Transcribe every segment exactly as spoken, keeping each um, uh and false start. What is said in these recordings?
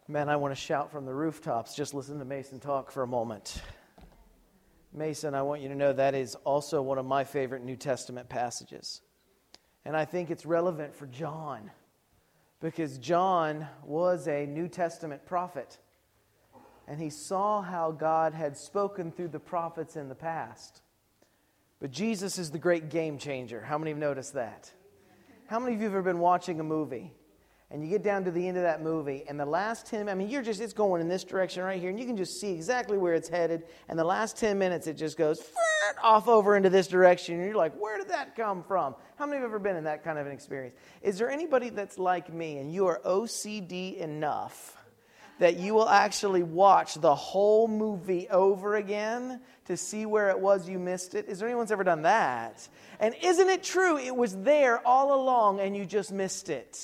Man, I want to shout from the rooftops. Just listen to Mason talk for a moment. Mason, I want you to know that is also one of my favorite New Testament passages. And I think it's relevant for John, because John was a New Testament prophet. And he saw how God had spoken through the prophets in the past. But Jesus is the great game changer. How many have noticed that? How many of you have ever been watching a movie? And you get down to the end of that movie, and the last ten, I mean, you're just, it's going in this direction right here, and you can just see exactly where it's headed, and the last ten minutes, it just goes off over into this direction, and you're like, where did that come from? How many have ever been in that kind of an experience? Is there anybody that's like me, and you are O C D enough that you will actually watch the whole movie over again to see where it was you missed it? Is there anyone that's ever done that? And isn't it true, it was there all along, and you just missed it?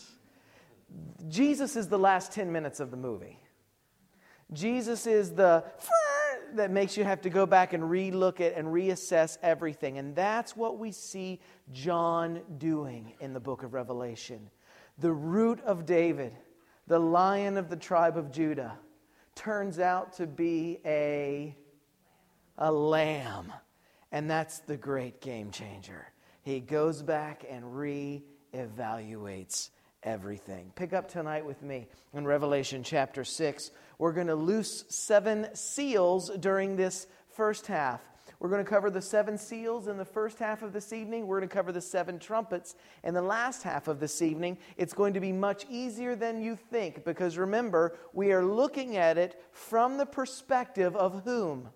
Jesus is the last ten minutes of the movie. Jesus is the that makes you have to go back and re-look at and reassess everything. And that's what we see John doing in the book of Revelation. The root of David, the Lion of the tribe of Judah, turns out to be a, a lamb. And that's the great game changer. He goes back and re-evaluates everything. Pick up tonight with me in Revelation chapter six. We're going to loose seven seals during this first half. We're going to cover the seven seals in the first half of this evening. We're going to cover the seven trumpets in the last half of this evening. It's going to be much easier than you think, because remember, we are looking at it from the perspective of whom?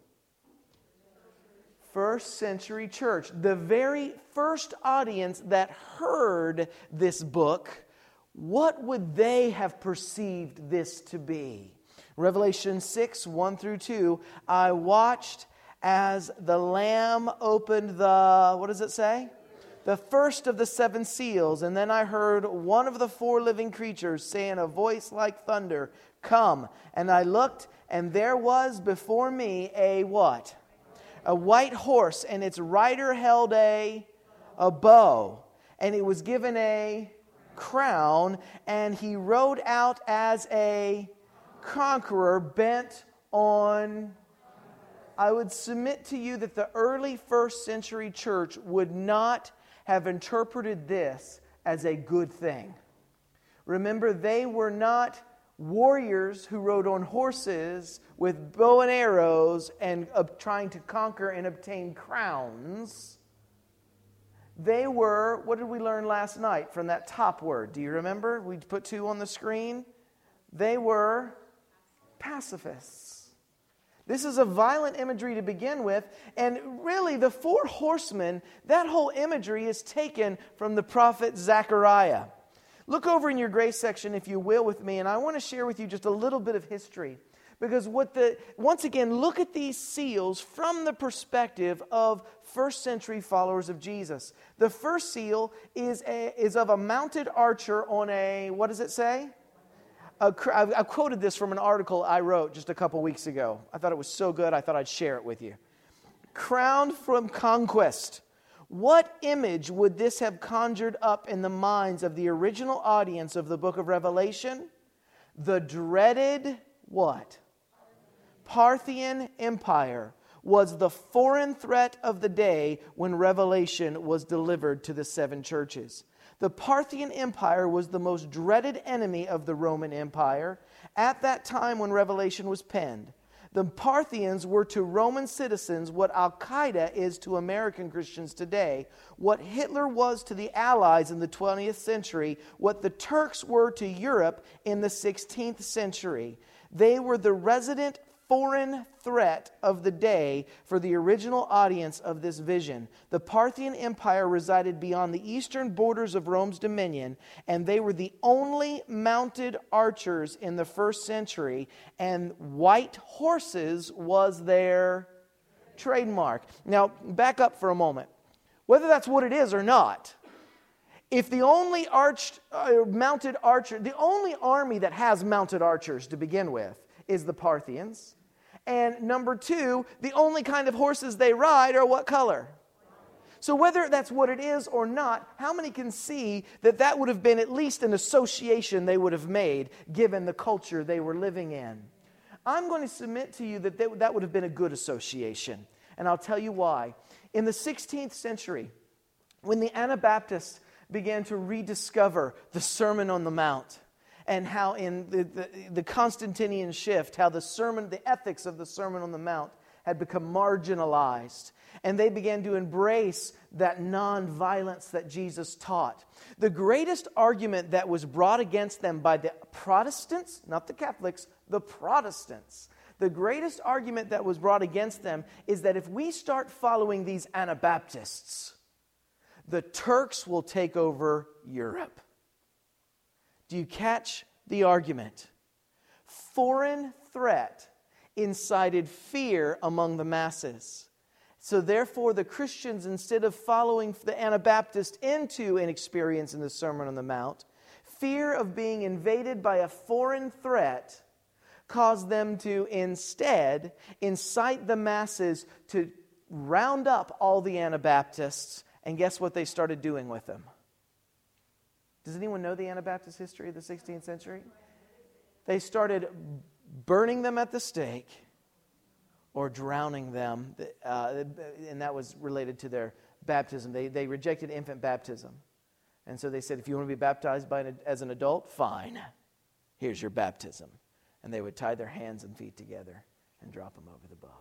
First century church. The very first audience that heard this book. What would they have perceived this to be? Revelation six, one through two. I watched as the Lamb opened the, what does it say? The first of the seven seals. And then I heard one of the four living creatures say in a voice like thunder, "Come." And I looked, and there was before me a what? A white horse, and its rider held a, a bow. And it was given a crown, and he rode out as a conqueror bent on. I would submit to you that the early first century church would not have interpreted this as a good thing. Remember, they were not warriors who rode on horses with bow and arrows and uh, trying to conquer and obtain crowns. They were, what did we learn last night from that top word? Do you remember? We put two on the screen. They were pacifists. This is a violent imagery to begin with. And really, the four horsemen, that whole imagery is taken from the prophet Zechariah. Look over in your grace section, if you will, with me. And I want to share with you just a little bit of history. Because what the once again, look at these seals from the perspective of first century followers of Jesus. The first seal is a, is of a mounted archer on a, what does it say? A, I quoted this from an article I wrote just a couple weeks ago. I thought it was so good, I thought I'd share it with you. Crowned from conquest. What image would this have conjured up in the minds of the original audience of the book of Revelation? The dreaded what? Parthian Empire was the foreign threat of the day when Revelation was delivered to the seven churches. The Parthian Empire was the most dreaded enemy of the Roman Empire at that time when Revelation was penned. The Parthians were to Roman citizens what Al-Qaeda is to American Christians today, what Hitler was to the Allies in the twentieth century, what the Turks were to Europe in the sixteenth century. They were the resident foreign threat of the day for the original audience of this vision. The Parthian Empire resided beyond the eastern borders of Rome's dominion, and they were the only mounted archers in the first century, and white horses was their trademark. Now, back up for a moment. Whether that's what it is or not, if the only arched, uh, mounted archer, the only army that has mounted archers to begin with is the Parthians. And number two, the only kind of horses they ride are what color? So whether that's what it is or not, how many can see that that would have been at least an association they would have made given the culture they were living in? I'm going to submit to you that they, that would have been a good association. And I'll tell you why. In the sixteenth century, when the Anabaptists began to rediscover the Sermon on the Mount, and how in the, the, the Constantinian shift, how the sermon, the ethics of the Sermon on the Mount had become marginalized. And they began to embrace that nonviolence that Jesus taught. The greatest argument that was brought against them by the Protestants, not the Catholics, the Protestants, the greatest argument that was brought against them is that if we start following these Anabaptists, the Turks will take over Europe. Do you catch the argument? Foreign threat incited fear among the masses. So therefore, the Christians, instead of following the Anabaptist into an experience in the Sermon on the Mount, fear of being invaded by a foreign threat caused them to instead incite the masses to round up all the Anabaptists. And guess what they started doing with them? Does anyone know the Anabaptist history of the sixteenth century? They started burning them at the stake or drowning them. Uh, and that was related to their baptism. They, they rejected infant baptism. And so they said, if you want to be baptized by an, as an adult, fine. Here's your baptism. And they would tie their hands and feet together and drop them over the boat.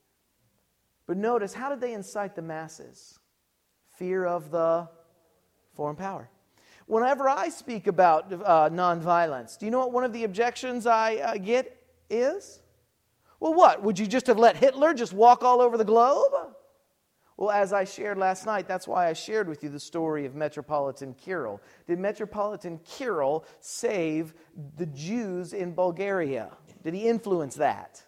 But notice, how did they incite the masses? Fear of the foreign power. Whenever I speak about uh, nonviolence, do you know what one of the objections I uh, get is? Well, what? Would you just have let Hitler just walk all over the globe? Well, as I shared last night, that's why I shared with you the story of Metropolitan Kirill. Did Metropolitan Kirill save the Jews in Bulgaria? Did he influence that?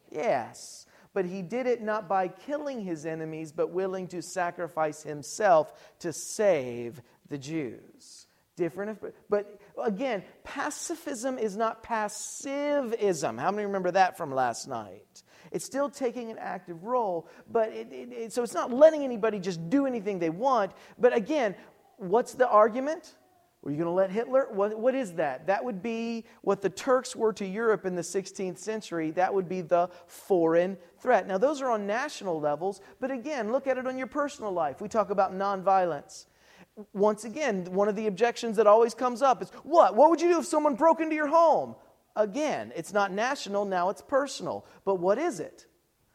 Yes. But he did it not by killing his enemies, but willing to sacrifice himself to save the Jews. Different, but again, pacifism is not passivism. How many remember that from last night? It's still taking an active role, but it, it, it, so it's not letting anybody just do anything they want. But again, what's the argument? Were you going to let Hitler? What, what is that? That would be what the Turks were to Europe in the sixteenth century. That would be the foreign threat. Now, those are on national levels, but again, look at it on your personal life. We talk about nonviolence. Once again, one of the objections that always comes up is, what? What would you do if someone broke into your home? Again, it's not national, now it's personal. But what is it?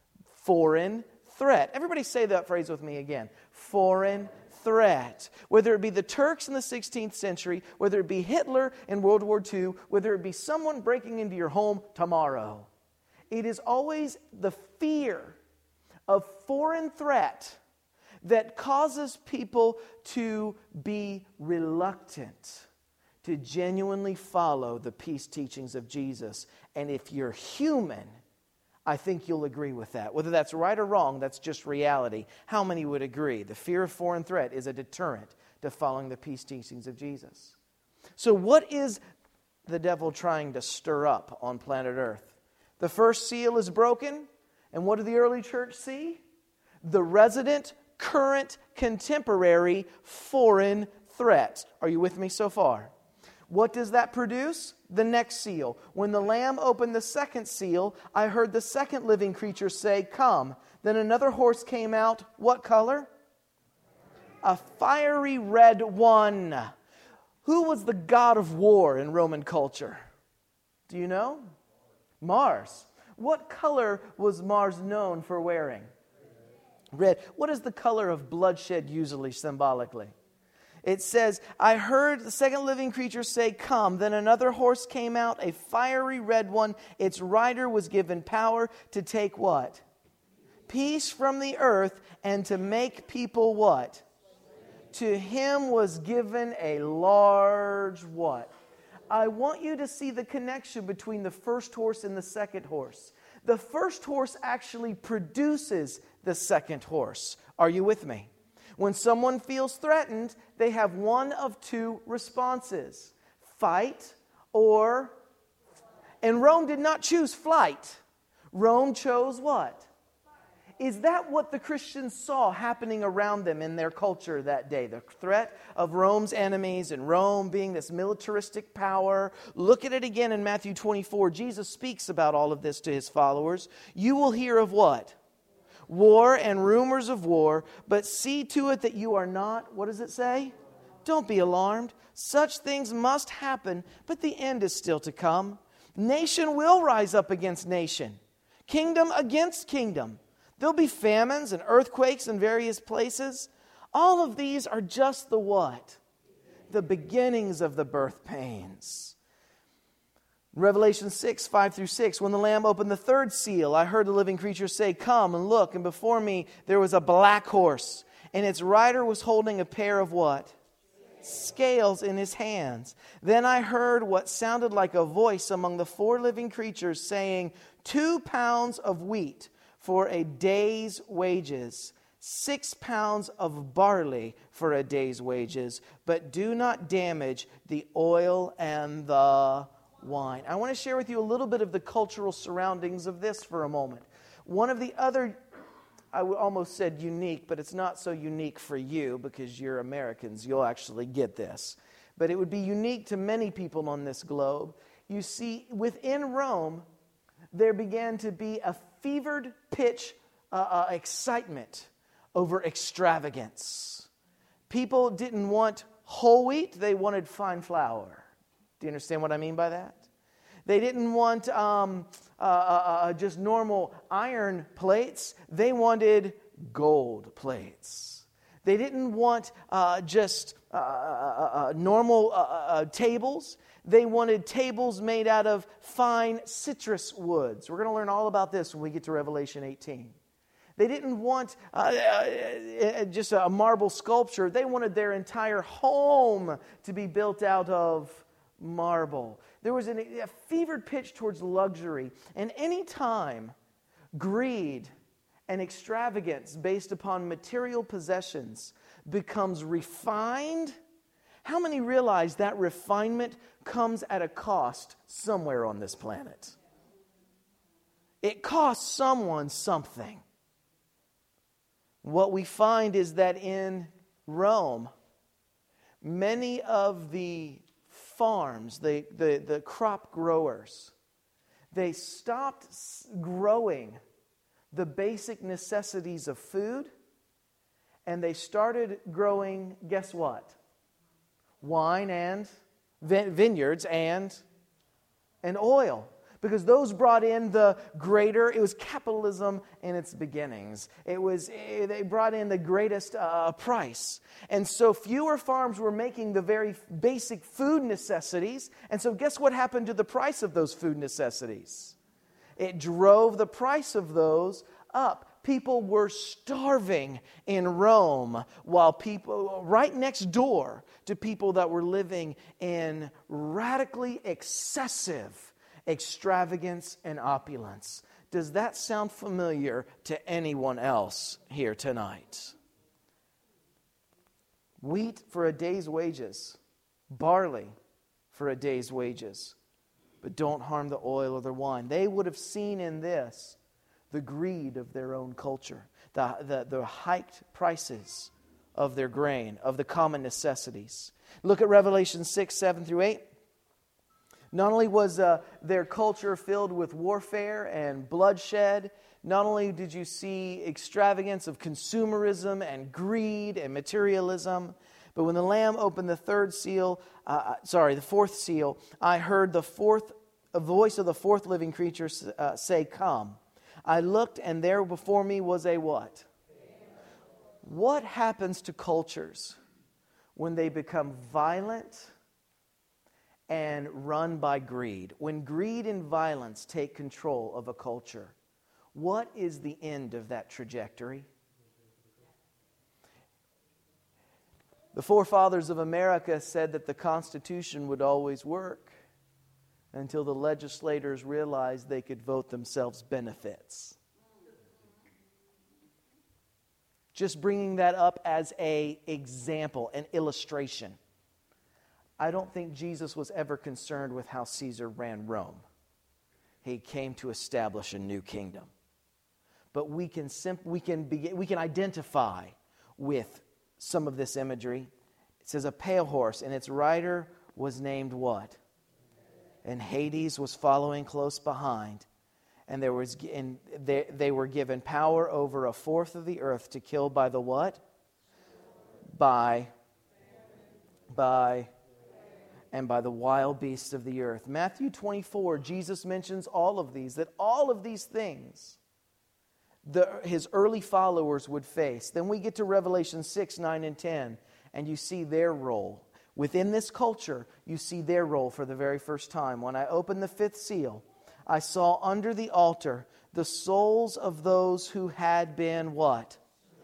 Foreign threat. Everybody say that phrase with me again. Foreign threat. Whether it be the Turks in the sixteenth century, whether it be Hitler in World War Two, whether it be someone breaking into your home tomorrow. It is always the fear of foreign threat that causes people to be reluctant to genuinely follow the peace teachings of Jesus. And if you're human, I think you'll agree with that. Whether that's right or wrong, that's just reality. How many would agree? The fear of foreign threat is a deterrent to following the peace teachings of Jesus. So what is the devil trying to stir up on planet Earth? The first seal is broken, and what did the early church see? The resident, current, contemporary foreign threat. Are you with me so far? What does that produce? The next seal. When the Lamb opened the second seal, I heard the second living creature say, "Come." Then another horse came out. What color? A fiery red one. Who was the god of war in Roman culture? Do you know? Mars. What color was Mars known for wearing? Red. What is the color of bloodshed usually symbolically? It says, I heard the second living creature say, "Come." Then another horse came out, a fiery red one. Its rider was given power to take what? Peace from the earth and to make people what? To him was given a large what? I want you to see the connection between the first horse and the second horse. The first horse actually produces the second horse. Are you with me? When someone feels threatened, they have one of two responses. Fight or... And Rome did not choose flight. Rome chose what? Is that what the Christians saw happening around them in their culture that day? The threat of Rome's enemies and Rome being this militaristic power. Look at it again in Matthew twenty-four. Jesus speaks about all of this to his followers. You will hear of what? War and rumors of war, but see to it that you are not, what does it say? Don't be alarmed. Such things must happen, but the end is still to come. Nation will rise up against nation, kingdom against kingdom. There'll be famines and earthquakes in various places. All of these are just the what? The beginnings of the birth pains. Revelation six, five through six, when the Lamb opened the third seal, I heard the living creature say, come and look. And before me there was a black horse, and its rider was holding a pair of what? Scales in his hands. Then I heard what sounded like a voice among the four living creatures saying, two pounds of wheat for a day's wages, six pounds of barley for a day's wages, but do not damage the oil and the wine. I want to share with you a little bit of the cultural surroundings of this for a moment. One of the other, I almost said unique, but it's not so unique for you because you're Americans. You'll actually get this. But it would be unique to many people on this globe. You see, within Rome, there began to be a fevered pitch uh, uh, excitement over extravagance. People didn't want whole wheat, they wanted fine flour. Do you understand what I mean by that? They didn't want um, uh, uh, uh, just normal iron plates. They wanted gold plates. They didn't want uh, just uh, uh, uh, normal uh, uh, tables. They wanted tables made out of fine citrus woods. We're going to learn all about this when we get to Revelation eighteen. They didn't want uh, uh, just a marble sculpture. They wanted their entire home to be built out of marble. There was an, a fevered pitch towards luxury. And any time greed and extravagance based upon material possessions becomes refined, how many realize that refinement comes at a cost somewhere on this planet? It costs someone something. What we find is that in Rome, many of the farms, the, the, the crop growers, they stopped growing the basic necessities of food, and they started growing, guess what? Wine and vineyards and, and oil. Because those brought in the greater, it was capitalism in its beginnings. It was, they brought in the greatest uh, price. And so fewer farms were making the very basic food necessities. And so guess what happened to the price of those food necessities? It drove the price of those up. People were starving in Rome while people, right next door to people that were living in radically excessive extravagance and opulence. Does that sound familiar to anyone else here tonight? Wheat for a day's wages, barley for a day's wages, but don't harm the oil or the wine. They would have seen in this the greed of their own culture, the, the, the hiked prices of their grain, of the common necessities. Look at Revelation six, seven through eight. Not only was uh, their culture filled with warfare and bloodshed, not only did you see extravagance of consumerism and greed and materialism, but when the Lamb opened the third seal, uh, sorry, the fourth seal, I heard the fourth a voice of the fourth living creature uh, say, "Come." I looked, and there before me was a what? What happens to cultures when they become violent and run by greed? When greed and violence take control of a culture, what is the end of that trajectory? The forefathers of America said that the Constitution would always work until the legislators realized they could vote themselves benefits. Just bringing that up as an example, an illustration. I don't think Jesus was ever concerned with how Caesar ran Rome. He came to establish a new kingdom. but we can simp- we can begin, we can identify with some of this imagery. It says a pale horse, and its rider was named what? And Hades was following close behind. And there was and they, they were given power over a fourth of the earth to kill by the what? By, by, and by the wild beasts of the earth. Matthew twenty-four, Jesus mentions all of these, that all of these things the, his early followers would face. Then we get to Revelation six, nine, and ten, and you see their role. Within this culture, you see their role for the very first time. When I opened the fifth seal, I saw under the altar the souls of those who had been what?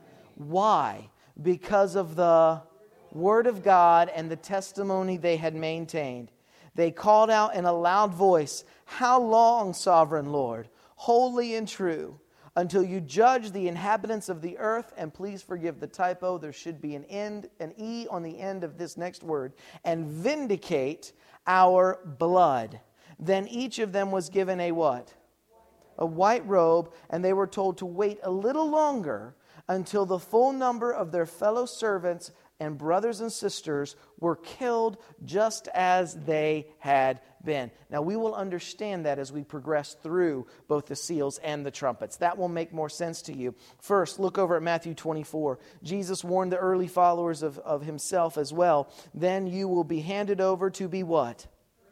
Why? Because of the Word of God and the testimony they had maintained. They called out in a loud voice, "How long, Sovereign Lord, holy and true, until you judge the inhabitants of the earth?" And please forgive the typo. There should be an end, an E on the end of this next word. "And vindicate our blood." Then each of them was given a what? A white robe, and they were told to wait a little longer until the full number of their fellow servants and brothers and sisters were killed just as they had been. Now we will understand that as we progress through both the seals and the trumpets. That will make more sense to you. First, look over at Matthew twenty-four. Jesus warned the early followers of, of himself as well. Then you will be handed over to be what?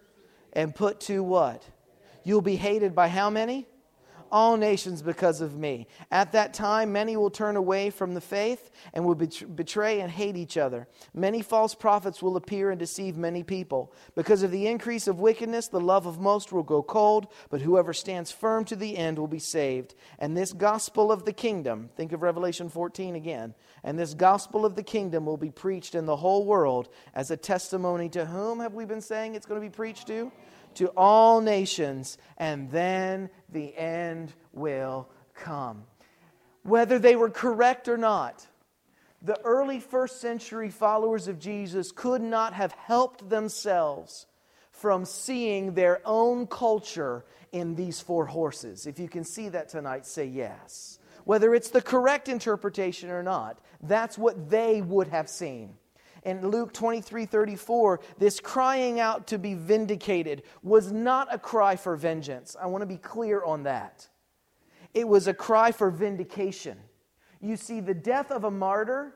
And put to what? You'll be hated by how many? All nations because of me. At that time, many will turn away from the faith and will betray and hate each other. Many false prophets will appear and deceive many people. Because of the increase of wickedness, the love of most will go cold, but whoever stands firm to the end will be saved. And this gospel of the kingdom, think of Revelation fourteen again, and this gospel of the kingdom will be preached in the whole world as a testimony to whom have we been saying it's going to be preached to? To all nations, and then the end will come. Whether they were correct or not, the early first century followers of Jesus could not have helped themselves from seeing their own culture in these four horses. If you can see that tonight, say yes. Whether it's the correct interpretation or not, that's what they would have seen. In Luke twenty-three thirty-four, this crying out to be vindicated was not a cry for vengeance. I want to be clear on that. It was a cry for vindication. You see, the death of a martyr,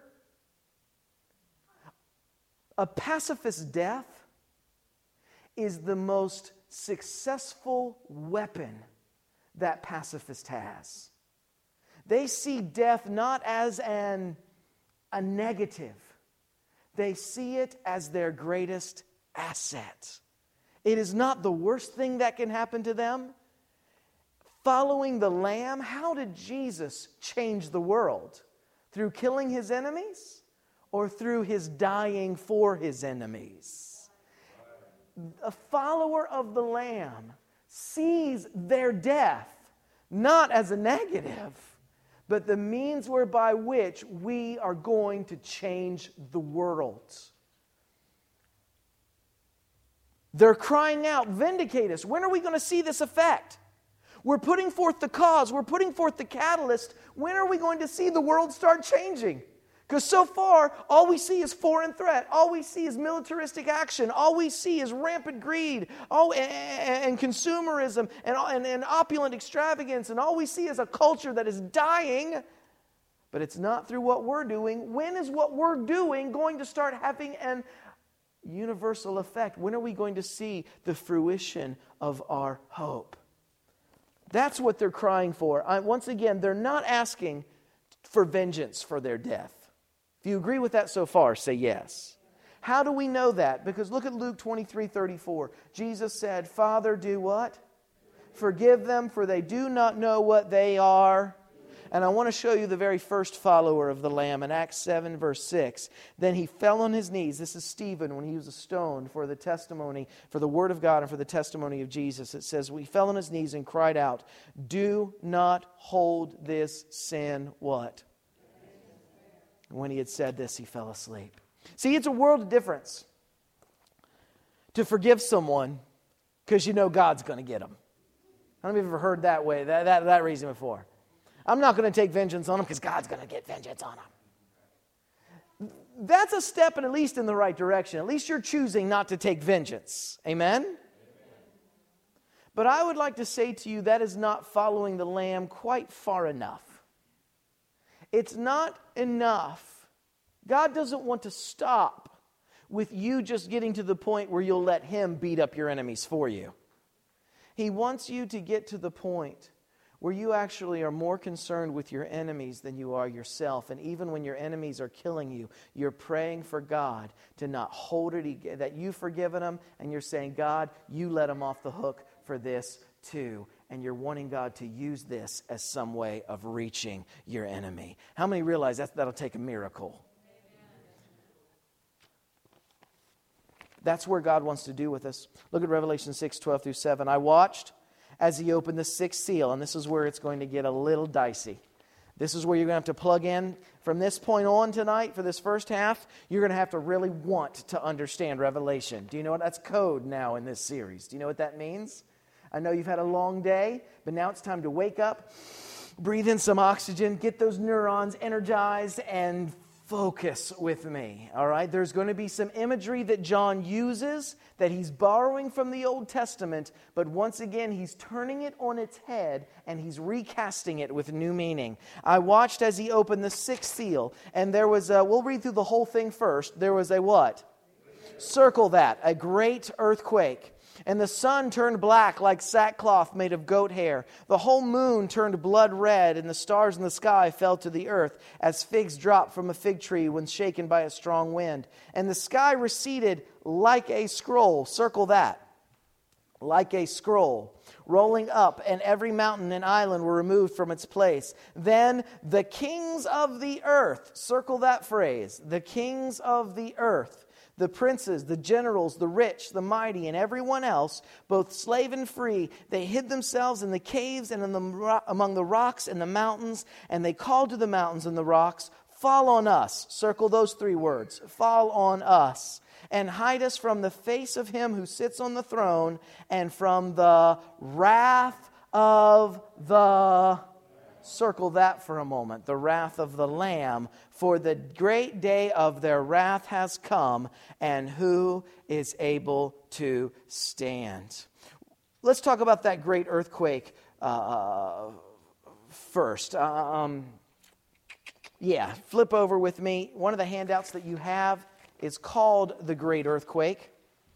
a pacifist death, is the most successful weapon that pacifist has. They see death not as an, a negative. They see it as their greatest asset. It is not the worst thing that can happen to them. Following the Lamb, how did Jesus change the world? Through killing his enemies or through his dying for his enemies? A follower of the Lamb sees their death not as a negative, but the means whereby which we are going to change the world. They're crying out, "Vindicate us." When are we going to see this effect? We're putting forth the cause. We're putting forth the catalyst. When are we going to see the world start changing? Because so far, all we see is foreign threat. All we see is militaristic action. All we see is rampant greed all, and, and consumerism and, and, and opulent extravagance. And all we see is a culture that is dying. But it's not through what we're doing. When is what we're doing going to start having an universal effect? When are we going to see the fruition of our hope? That's what they're crying for. I, once again, they're not asking for vengeance for their death. If you agree with that so far, say yes. How do we know that? Because look at Luke twenty-three thirty-four. Jesus said, "Father, do what? Forgive them, for they do not know what they are." And I want to show you the very first follower of the Lamb in Acts seven, verse six. Then he fell on his knees. This is Stephen when he was stoned for the testimony, for the word of God and for the testimony of Jesus. It says, he fell on his knees and cried out, "Do not hold this sin," what? When he had said this, he fell asleep. See, it's a world of difference to forgive someone because you know God's going to get them. How many of you have ever heard that way, that, that, that reason before? I'm not going to take vengeance on them because God's going to get vengeance on them. That's a step at least in the right direction. At least you're choosing not to take vengeance. Amen? Amen? But I would like to say to you that is not following the Lamb quite far enough. It's not enough. God doesn't want to stop with you just getting to the point where you'll let Him beat up your enemies for you. He wants you to get to the point where you actually are more concerned with your enemies than you are yourself. And even when your enemies are killing you, you're praying for God to not hold it, that you've forgiven them, and you're saying, God, you let them off the hook for this too. And you're wanting God to use this as some way of reaching your enemy. How many realize that that'll take a miracle? That's where God wants to do with us. Look at Revelation six, twelve through seven. I watched as He opened the sixth seal, and this is where it's going to get a little dicey. This is where you're going to have to plug in. From this point on tonight, for this first half, you're going to have to really want to understand Revelation. Do you know what? That's code now in this series. Do you know what that means? I know you've had a long day, but now it's time to wake up, breathe in some oxygen, get those neurons energized, and focus with me, all right? There's going to be some imagery that John uses that he's borrowing from the Old Testament, but once again, he's turning it on its head and he's recasting it with new meaning. I watched as He opened the sixth seal, and there was a, we'll read through the whole thing first. There was a what? Circle that, a great earthquake. And the sun turned black like sackcloth made of goat hair. The whole moon turned blood red, and the stars in the sky fell to the earth, as figs drop from a fig tree when shaken by a strong wind. And the sky receded like a scroll. Circle that. Like a scroll. Rolling up, and every mountain and island were removed from its place. Then the kings of the earth, circle that phrase, the kings of the earth, the princes, the generals, the rich, the mighty, and everyone else, both slave and free, they hid themselves in the caves and in the, among the rocks and the mountains, and they called to the mountains and the rocks, fall on us. Circle those three words. Fall on us. And hide us from the face of Him who sits on the throne and from the wrath of the... Circle that for a moment. The wrath of the Lamb. For the great day of their wrath has come, and who is able to stand? Let's talk about that great earthquake uh, first. Um, yeah, flip over with me. One of the handouts that you have is called The Great Earthquake.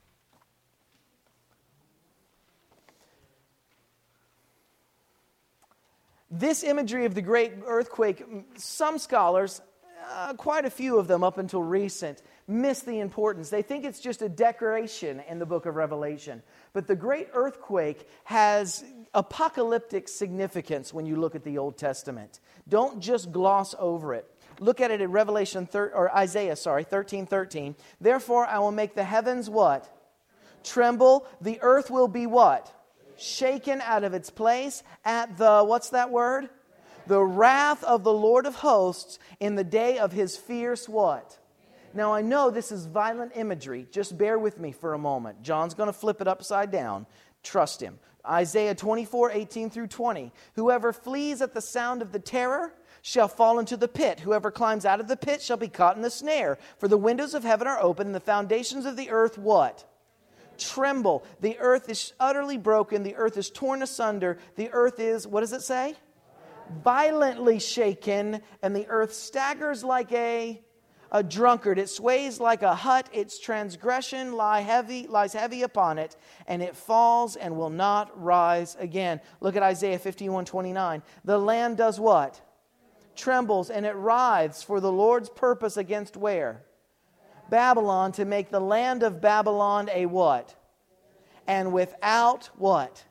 This imagery of the great earthquake, some scholars, uh, quite a few of them up until recent, miss the importance. They think it's just a decoration in the book of Revelation. But the great earthquake has apocalyptic significance when you look at the Old Testament. Don't just gloss over it. Look at it in Revelation thir- or Isaiah, sorry, thirteen thirteen. Therefore I will make the heavens what? Tremble. The earth will be what? Shaken out of its place at the, what's that word? The wrath of the Lord of hosts in the day of His fierce what? Now I know this is violent imagery. Just bear with me for a moment. John's going to flip it upside down. Trust him. Isaiah twenty-four, eighteen through twenty. Whoever flees at the sound of the terror shall fall into the pit. Whoever climbs out of the pit shall be caught in the snare. For the windows of heaven are open and the foundations of the earth what? Tremble. The earth is utterly broken. The earth is torn asunder. The earth is, what does it say? Violently shaken. And the earth staggers like a, a drunkard. It sways like a hut. Its transgression lie heavy, lies heavy upon it. And it falls and will not rise again. Look at Isaiah fifty-one twenty-nine. The land does what? Trembles, and it writhes for the Lord's purpose against where? Babylon, to make the land of Babylon a what? And without what?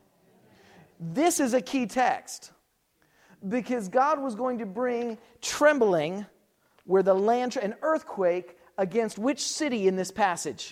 This is a key text. Because God was going to bring trembling where the land, an earthquake against which city in this passage?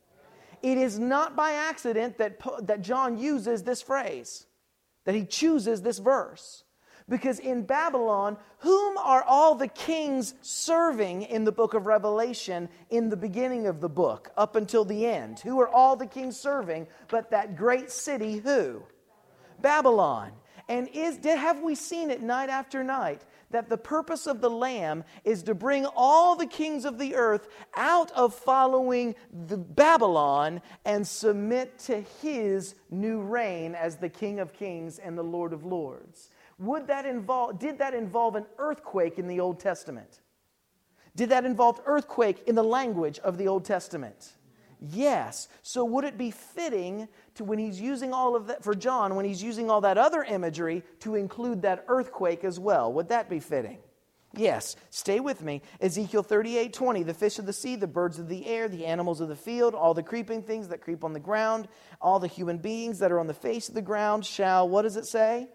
It is not by accident that, that John uses this phrase, that he chooses this verse. Because in Babylon, whom are all the kings serving in the book of Revelation in the beginning of the book up until the end? Who are all the kings serving but that great city, who? Babylon. And is did, have we seen it night after night that the purpose of the Lamb is to bring all the kings of the earth out of following the Babylon and submit to His new reign as the King of Kings and the Lord of Lords? Would that involve, did that involve an earthquake in the Old Testament? Did that involve earthquake in the language of the Old Testament? Yes. So would it be fitting to, when he's using all of that, for John, when he's using all that other imagery, to include that earthquake as well? Would that be fitting? Yes. Stay with me. Ezekiel thirty-eight twenty, the fish of the sea, the birds of the air, the animals of the field, all the creeping things that creep on the ground, all the human beings that are on the face of the ground shall, what does it say?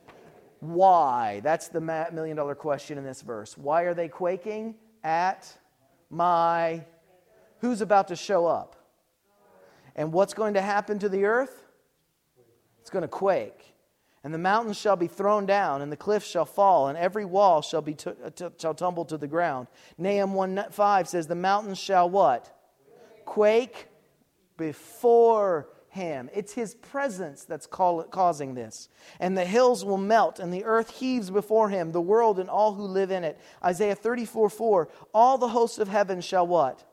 Why? That's the million dollar question in this verse. Why are they quaking? At my... Who's about to show up? And what's going to happen to the earth? It's going to quake. And the mountains shall be thrown down, and the cliffs shall fall, and every wall shall be t- t- shall tumble to the ground. Nahum one five says, the mountains shall what? Quake before Him. It's His presence that's call- causing this. And the hills will melt, and the earth heaves before Him, the world and all who live in it. Isaiah thirty-four four, all the hosts of heaven shall what?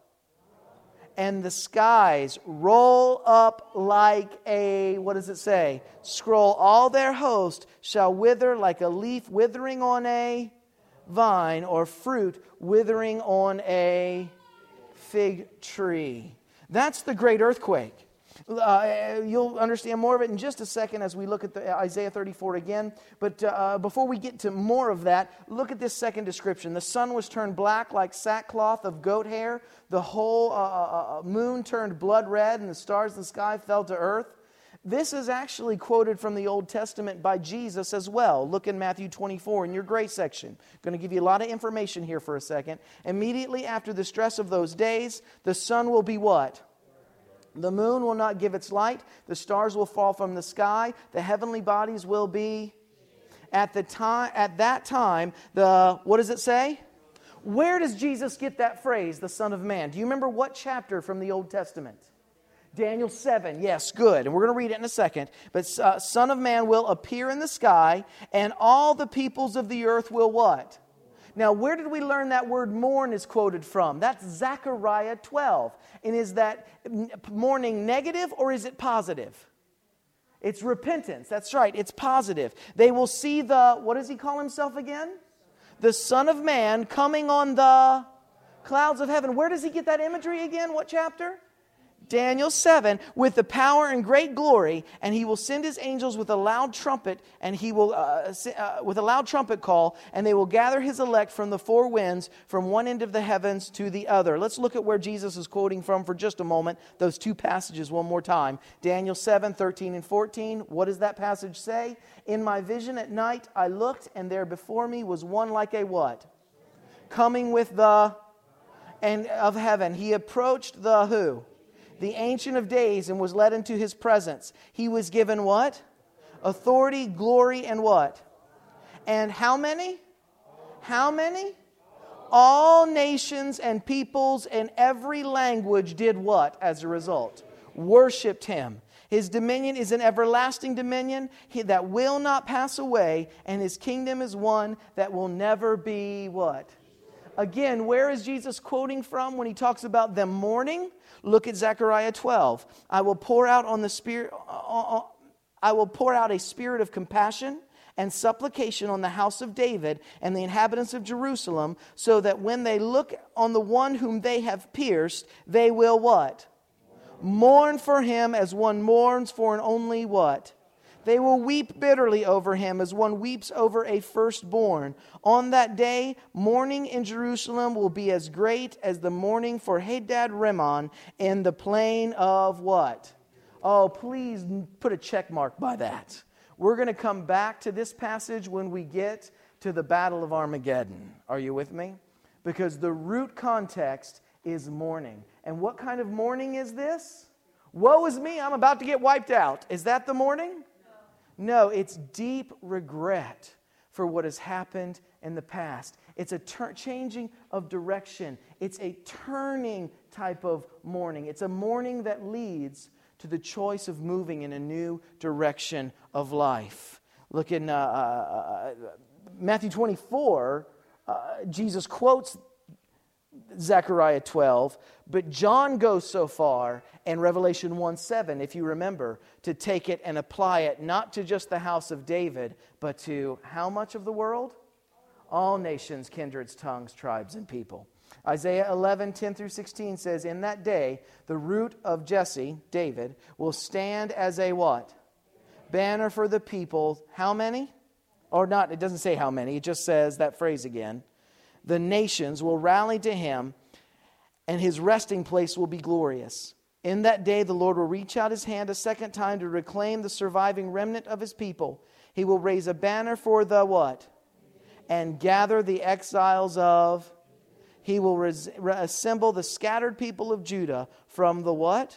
And the skies roll up like a, what does it say? Scroll. All their host shall wither like a leaf withering on a vine, or fruit withering on a fig tree. That's the great earthquake. Uh, you'll understand more of it in just a second as we look at the Isaiah thirty-four again. But uh, before we get to more of that, look at this second description. The sun was turned black like sackcloth of goat hair. The whole uh, uh, moon turned blood red, and the stars in the sky fell to earth. This is actually quoted from the Old Testament by Jesus as well. Look in Matthew twenty-four in your grace section. I'm going to give you a lot of information here for a second. Immediately after the stress of those days, the sun will be what? The moon will not give its light. The stars will fall from the sky. The heavenly bodies will be at the time. At that time, the what does it say? Where does Jesus get that phrase, the Son of Man? Do you remember what chapter from the Old Testament? Daniel seven. Yes, good. And we're going to read it in a second. But uh, Son of Man will appear in the sky, and all the peoples of the earth will what? Now, where did we learn that word mourn is quoted from? That's Zechariah twelve. And is that mourning negative or is it positive? It's repentance. That's right. It's positive. They will see the, what does He call Himself again? The Son of Man coming on the clouds of heaven. Where does He get that imagery again? What chapter? Daniel seven, with the power and great glory, and He will send His angels with a loud trumpet, and He will uh, uh, with a loud trumpet call, and they will gather His elect from the four winds, from one end of the heavens to the other. Let's look at where Jesus is quoting from for just a moment. Those two passages one more time. Daniel seven, thirteen and fourteen. What does that passage say? In my vision at night I looked, and there before me was one like a what? Coming with the and of heaven. He approached the who? The Ancient of Days, and was led into His presence. He was given what? Authority, glory, and what? And how many? How many? All nations and peoples and every language did what as a result? Worshipped Him. His dominion is an everlasting dominion that will not pass away, and His kingdom is one that will never be what? Again, where is Jesus quoting from when He talks about them mourning? Look at Zechariah twelve. I will pour out on the spirit. Uh, I will pour out a spirit of compassion and supplication on the house of David and the inhabitants of Jerusalem, so that when they look on the one whom they have pierced, they will what? Mourn for him as one mourns for an only what? They will weep bitterly over him as one weeps over a firstborn. On that day, mourning in Jerusalem will be as great as the mourning for Hadad Rimmon in the plain of what? Oh, please put a check mark by that. We're going to come back to this passage when we get to the Battle of Armageddon. Are you with me? Because the root context is mourning. And what kind of mourning is this? Woe is me, I'm about to get wiped out. Is that the mourning? No, it's deep regret for what has happened in the past. It's a tur- changing of direction. It's a turning type of mourning. It's a mourning that leads to the choice of moving in a new direction of life. Look in uh, uh, Matthew twenty-four, uh, Jesus quotes Zechariah twelve, but John goes so far in Revelation one seven, if you remember, to take it and apply it not to just the house of David, but to how much of the world? All nations, kindreds, tongues, tribes, and people. Isaiah eleven, ten through sixteen says, in that day, the root of Jesse, David, will stand as a what? Banner for the people. How many? Or not, it doesn't say how many, it just says that phrase again. The nations will rally to him, and his resting place will be glorious. In that day, the Lord will reach out his hand a second time to reclaim the surviving remnant of his people. He will raise a banner for the what? And gather the exiles of... He will res- assemble the scattered people of Judah from the what?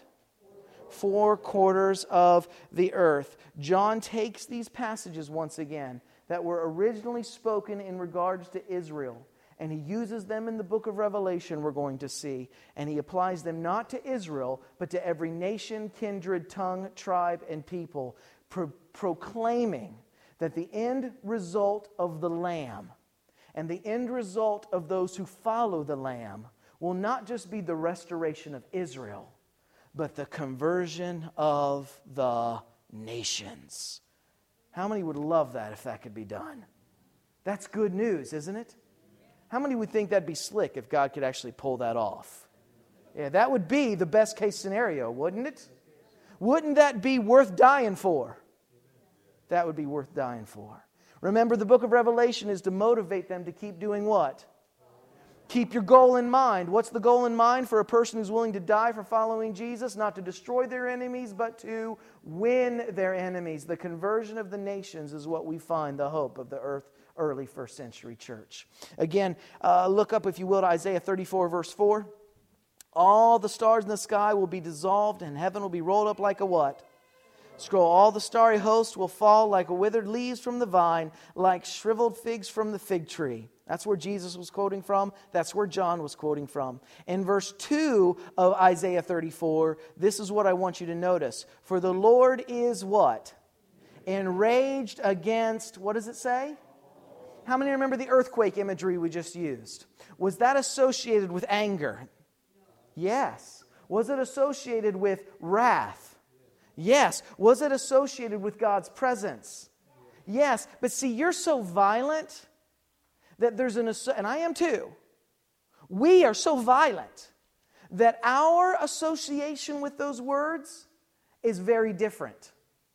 Four quarters of the earth. John takes these passages once again that were originally spoken in regards to Israel, and he uses them in the book of Revelation, we're going to see, and he applies them not to Israel, but to every nation, kindred, tongue, tribe, and people, pro- proclaiming that the end result of the Lamb and the end result of those who follow the Lamb will not just be the restoration of Israel, but the conversion of the nations. How many would love that if that could be done? That's good news, isn't it? How many would think that'd be slick if God could actually pull that off? Yeah, that would be the best case scenario, wouldn't it? Wouldn't that be worth dying for? That would be worth dying for. Remember, the book of Revelation is to motivate them to keep doing what? Keep your goal in mind. What's the goal in mind for a person who's willing to die for following Jesus? Not to destroy their enemies, but to win their enemies. The conversion of the nations is what we find the hope of the earth, early first century church. Again, uh, look up, if you will, to Isaiah thirty-four, verse four. All the stars in the sky will be dissolved, and heaven will be rolled up like a what? Scroll. All the starry host will fall like withered leaves from the vine, like shriveled figs from the fig tree. That's where Jesus was quoting from. That's where John was quoting from. In verse two of Isaiah thirty-four, this is what I want you to notice. For the Lord is what? Enraged against, what does it say? How many remember the earthquake imagery we just used? Was that associated with anger? Yes. Was it associated with wrath? Yes. Was it associated with God's presence? Yes. But see, you're so violent that there's an, and I am too. We are so violent that our association with those words is very different.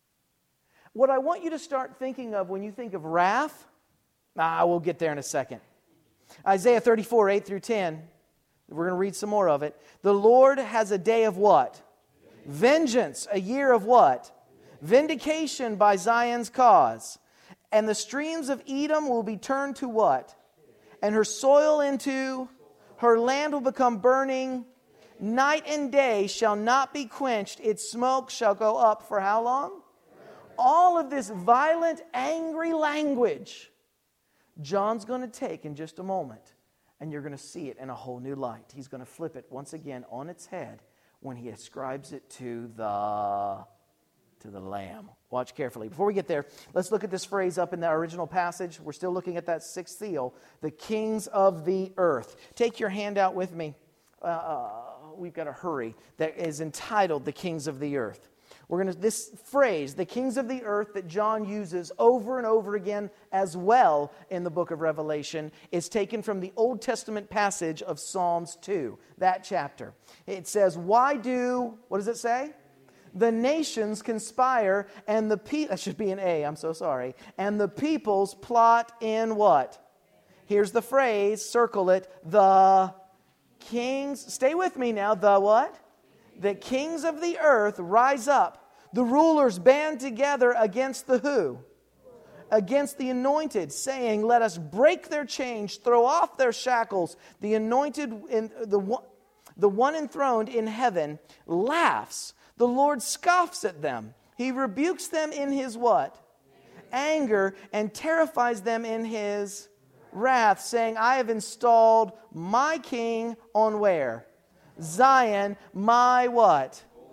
What I want you to start thinking of when you think of wrath, ah, we'll get there in a second. Isaiah thirty-four, eight through ten. We're going to read some more of it. The Lord has a day of what? Vengeance, a year of what? Vindication by Zion's cause. And the streams of Edom will be turned to what? And her soil into, her land will become burning. Night and day shall not be quenched. Its smoke shall go up for how long? All of this violent, angry language, John's going to take in just a moment. And you're going to see it in a whole new light. He's going to flip it once again on its head when he ascribes it to the, to the Lamb. Watch carefully. Before we get there, let's look at this phrase up in the original passage. We're still looking at that sixth seal. The kings of the earth. Take your hand out with me. Uh, uh, we've got to hurry. That is entitled The Kings of the Earth. We're going to, this phrase, the kings of the earth, that John uses over and over again as well in the book of Revelation, is taken from the Old Testament passage of Psalms two, that chapter. It says, why do, what does it say? The nations conspire and the people, that should be an A, I'm so sorry, and the peoples plot in what? Here's the phrase, circle it, the kings, stay with me now, the what? The kings of the earth rise up. The rulers band together against the who? Against the anointed, saying, let us break their chains, throw off their shackles. The anointed, in, the, one, the one enthroned in heaven laughs. The Lord scoffs at them. He rebukes them in his what? Anger, and terrifies them in his wrath, saying, I have installed my king on where? Zion, my what?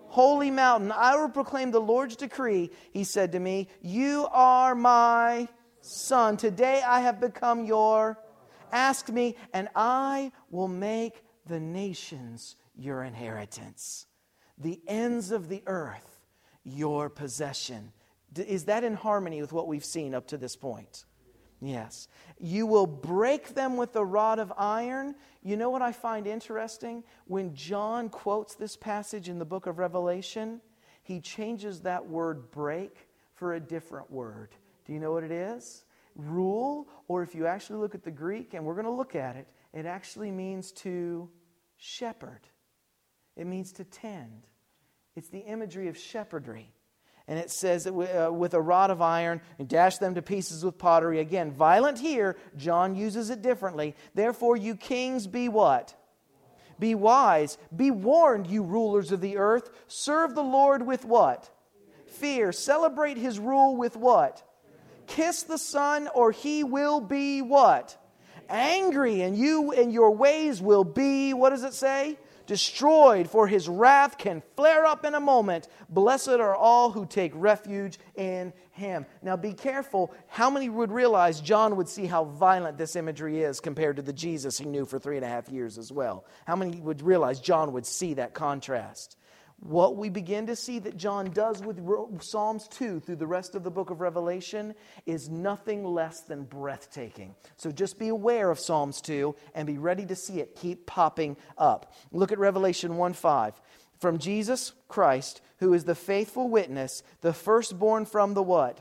holy mountain. I will proclaim the Lord's decree. He said to me, you are my son. Today I have become your. Ask me, and I will make the nations your inheritance, the ends of the earth your possession. Is that in harmony with what we've seen up to this point? Yes. You will break them with a rod of iron. You know what I find interesting? When John quotes this passage in the book of Revelation, he changes that word break for a different word. Do you know what it is? Rule, or if you actually look at the Greek, and we're going to look at it, it actually means to shepherd. It means to tend. It's the imagery of shepherdry. And it says that uh, with a rod of iron and dash them to pieces with pottery. Again, violent here. John uses it differently. Therefore, you kings, be what? Be wise. Be warned, you rulers of the earth. Serve the Lord with what? Fear. Celebrate His rule with what? Kiss the Son, or He will be what? Angry, and you and your ways will be, what does it say? Destroyed, for His wrath can flare up in a moment. Blessed are all who take refuge in Him. Now be careful. How many would realize John would see how violent this imagery is compared to the Jesus he knew for three and a half years as well? How many would realize John would see that contrast? What we begin to see that John does with Psalms two through the rest of the book of Revelation is nothing less than breathtaking. So just be aware of Psalms two and be ready to see it keep popping up. Look at Revelation one five. From Jesus Christ, who is the faithful witness, the firstborn from the what?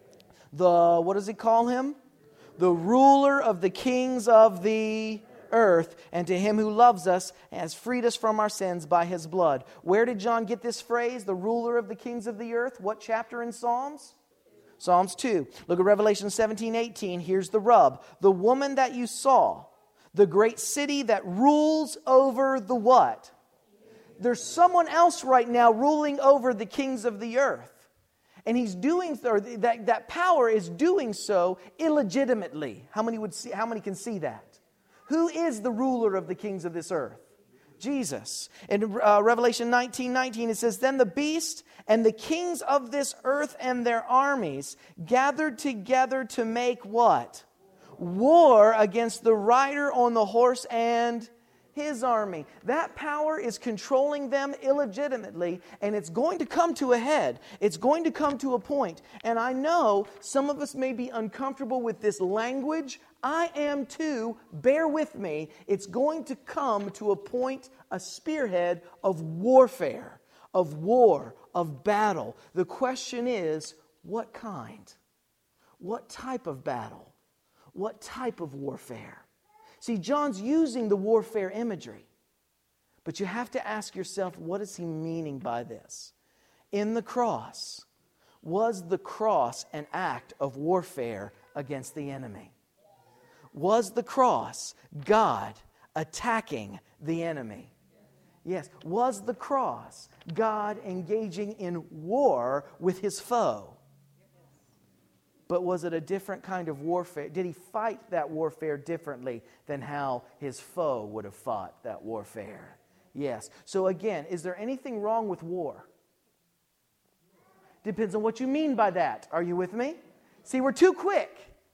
The, what does he call him? The ruler of the kings of the earth, and to Him who loves us and has freed us from our sins by His blood. Where did John get this phrase, the ruler of the kings of the earth? What chapter in Psalms? Psalms two. Look at Revelation seventeen eighteen. Here's the rub. The woman that you saw, the great city that rules over the what? There's someone else right now ruling over the kings of the earth. And he's doing, or that, that power is doing so illegitimately. How many would see, how many can see that? Who is the ruler of the kings of this earth? Jesus. In uh, Revelation nineteen nineteen, it says, then the beast and the kings of this earth and their armies gathered together to make what? War against the rider on the horse and his army. That power is controlling them illegitimately, and it's going to come to a head. It's going to come to a point. And I know some of us may be uncomfortable with this language. I am too. Bear with me. It's going to come to a point, a spearhead of warfare, of war, of battle. The question is, what kind? What type of battle? What type of warfare? See, John's using the warfare imagery. But you have to ask yourself, what is he meaning by this? In the cross, was the cross an act of warfare against the enemy? Was the cross God attacking the enemy? Yes. Was the cross God engaging in war with His foe? But was it a different kind of warfare? Did He fight that warfare differently than how His foe would have fought that warfare? Yes. So again, is there anything wrong with war? Depends on what you mean by that. Are you with me? See, we're too quick.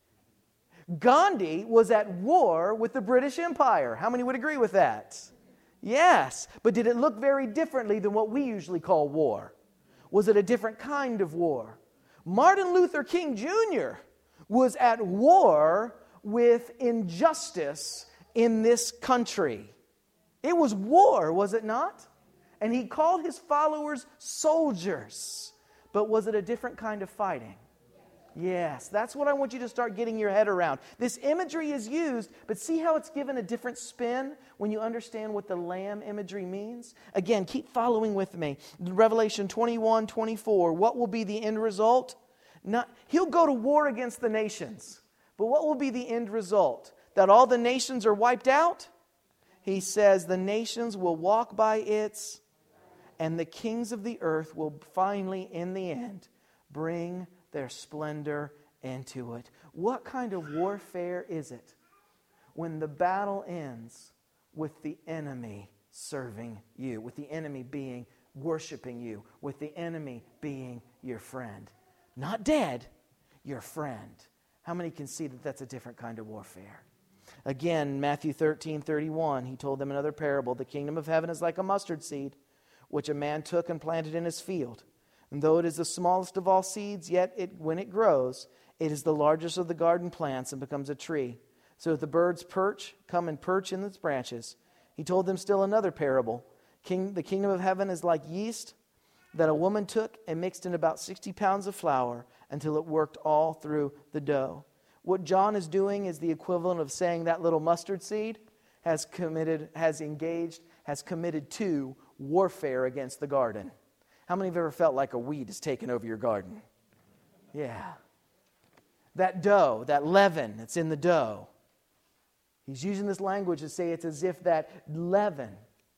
Gandhi was at war with the British Empire. How many would agree with that? Yes. But did it look very differently than what we usually call war? Was it a different kind of war? Martin Luther King Junior was at war with injustice in this country. It was war, was it not? And he called his followers soldiers. But was it a different kind of fighting? Yes, that's what I want you to start getting your head around. This imagery is used, but see how it's given a different spin when you understand what the lamb imagery means? Again, keep following with me. Revelation twenty-one twenty-four, what will be the end result? Not, he'll go to war against the nations, but what will be the end result? That all the nations are wiped out? He says the nations will walk by its, and the kings of the earth will finally, in the end, bring their splendor into it. What kind of warfare is it when the battle ends with the enemy serving you, with the enemy being worshiping you, with the enemy being your friend. Not dead, your friend. How many can see that that's a different kind of warfare? Again, Matthew thirteen thirty-one, he told them another parable. The kingdom of heaven is like a mustard seed, which a man took and planted in his field. And though it is the smallest of all seeds, yet it, when it grows, it is the largest of the garden plants and becomes a tree. So that the birds perch, come and perch in its branches. He told them still another parable. King, the kingdom of heaven is like yeast that a woman took and mixed in about sixty pounds of flour until it worked all through the dough. What John is doing is the equivalent of saying that little mustard seed has committed, has engaged, has committed to warfare against the garden. How many have ever felt like a weed has taken over your garden? Yeah. That dough, that leaven that's in the dough. He's using this language to say it's as if that leaven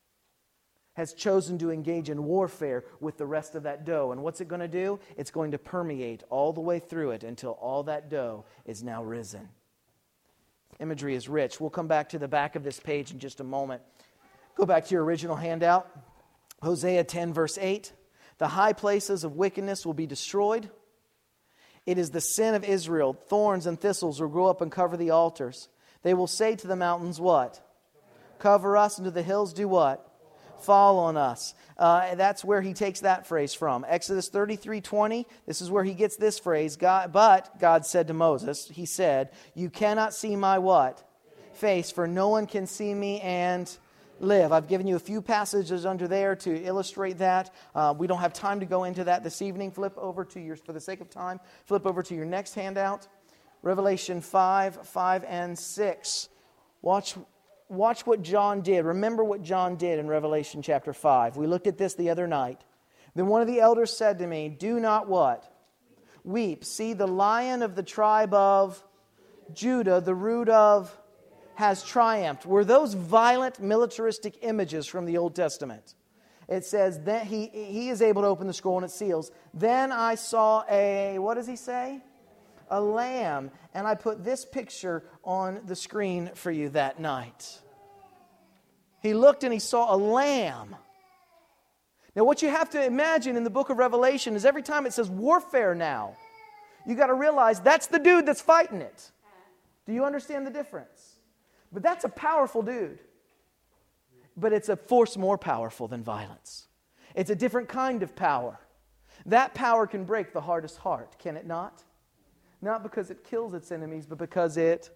has chosen to engage in warfare with the rest of that dough. And what's it going to do? It's going to permeate all the way through it until all that dough is now risen. Imagery is rich. We'll come back to the back of this page in just a moment. Go back to your original handout. Hosea ten, verse eight. The high places of wickedness will be destroyed. It is the sin of Israel. Thorns and thistles will grow up and cover the altars. They will say to the mountains, what? Cover us, and to the hills do what? Fall on us. Uh, that's where he takes that phrase from. Exodus thirty-three twenty, this is where he gets this phrase. God, but God said to Moses, he said, you cannot see my what? Face, for no one can see me and live. I've given you a few passages under there to illustrate that. Uh, we don't have time to go into that this evening. Flip over to your, for the sake of time, flip over to your next handout. Revelation five, five and six. Watch, watch what John did. Remember what John did in Revelation chapter five. We looked at this the other night. Then one of the elders said to me, do not what? Weep. See, the Lion of the tribe of Judah, the root of, has triumphed. Were those violent militaristic images from the Old Testament? It says that he, he is able to open the scroll and it seals. Then I saw a, what does he say? A lamb. And I put this picture on the screen for you that night. He looked and he saw a lamb. Now what you have to imagine in the book of Revelation is every time it says warfare now, you got to realize that's the dude that's fighting it. Do you understand the difference? But that's a powerful dude. But it's a force more powerful than violence. It's a different kind of power. That power can break the hardest heart, can it not? Not because it kills its enemies, but because it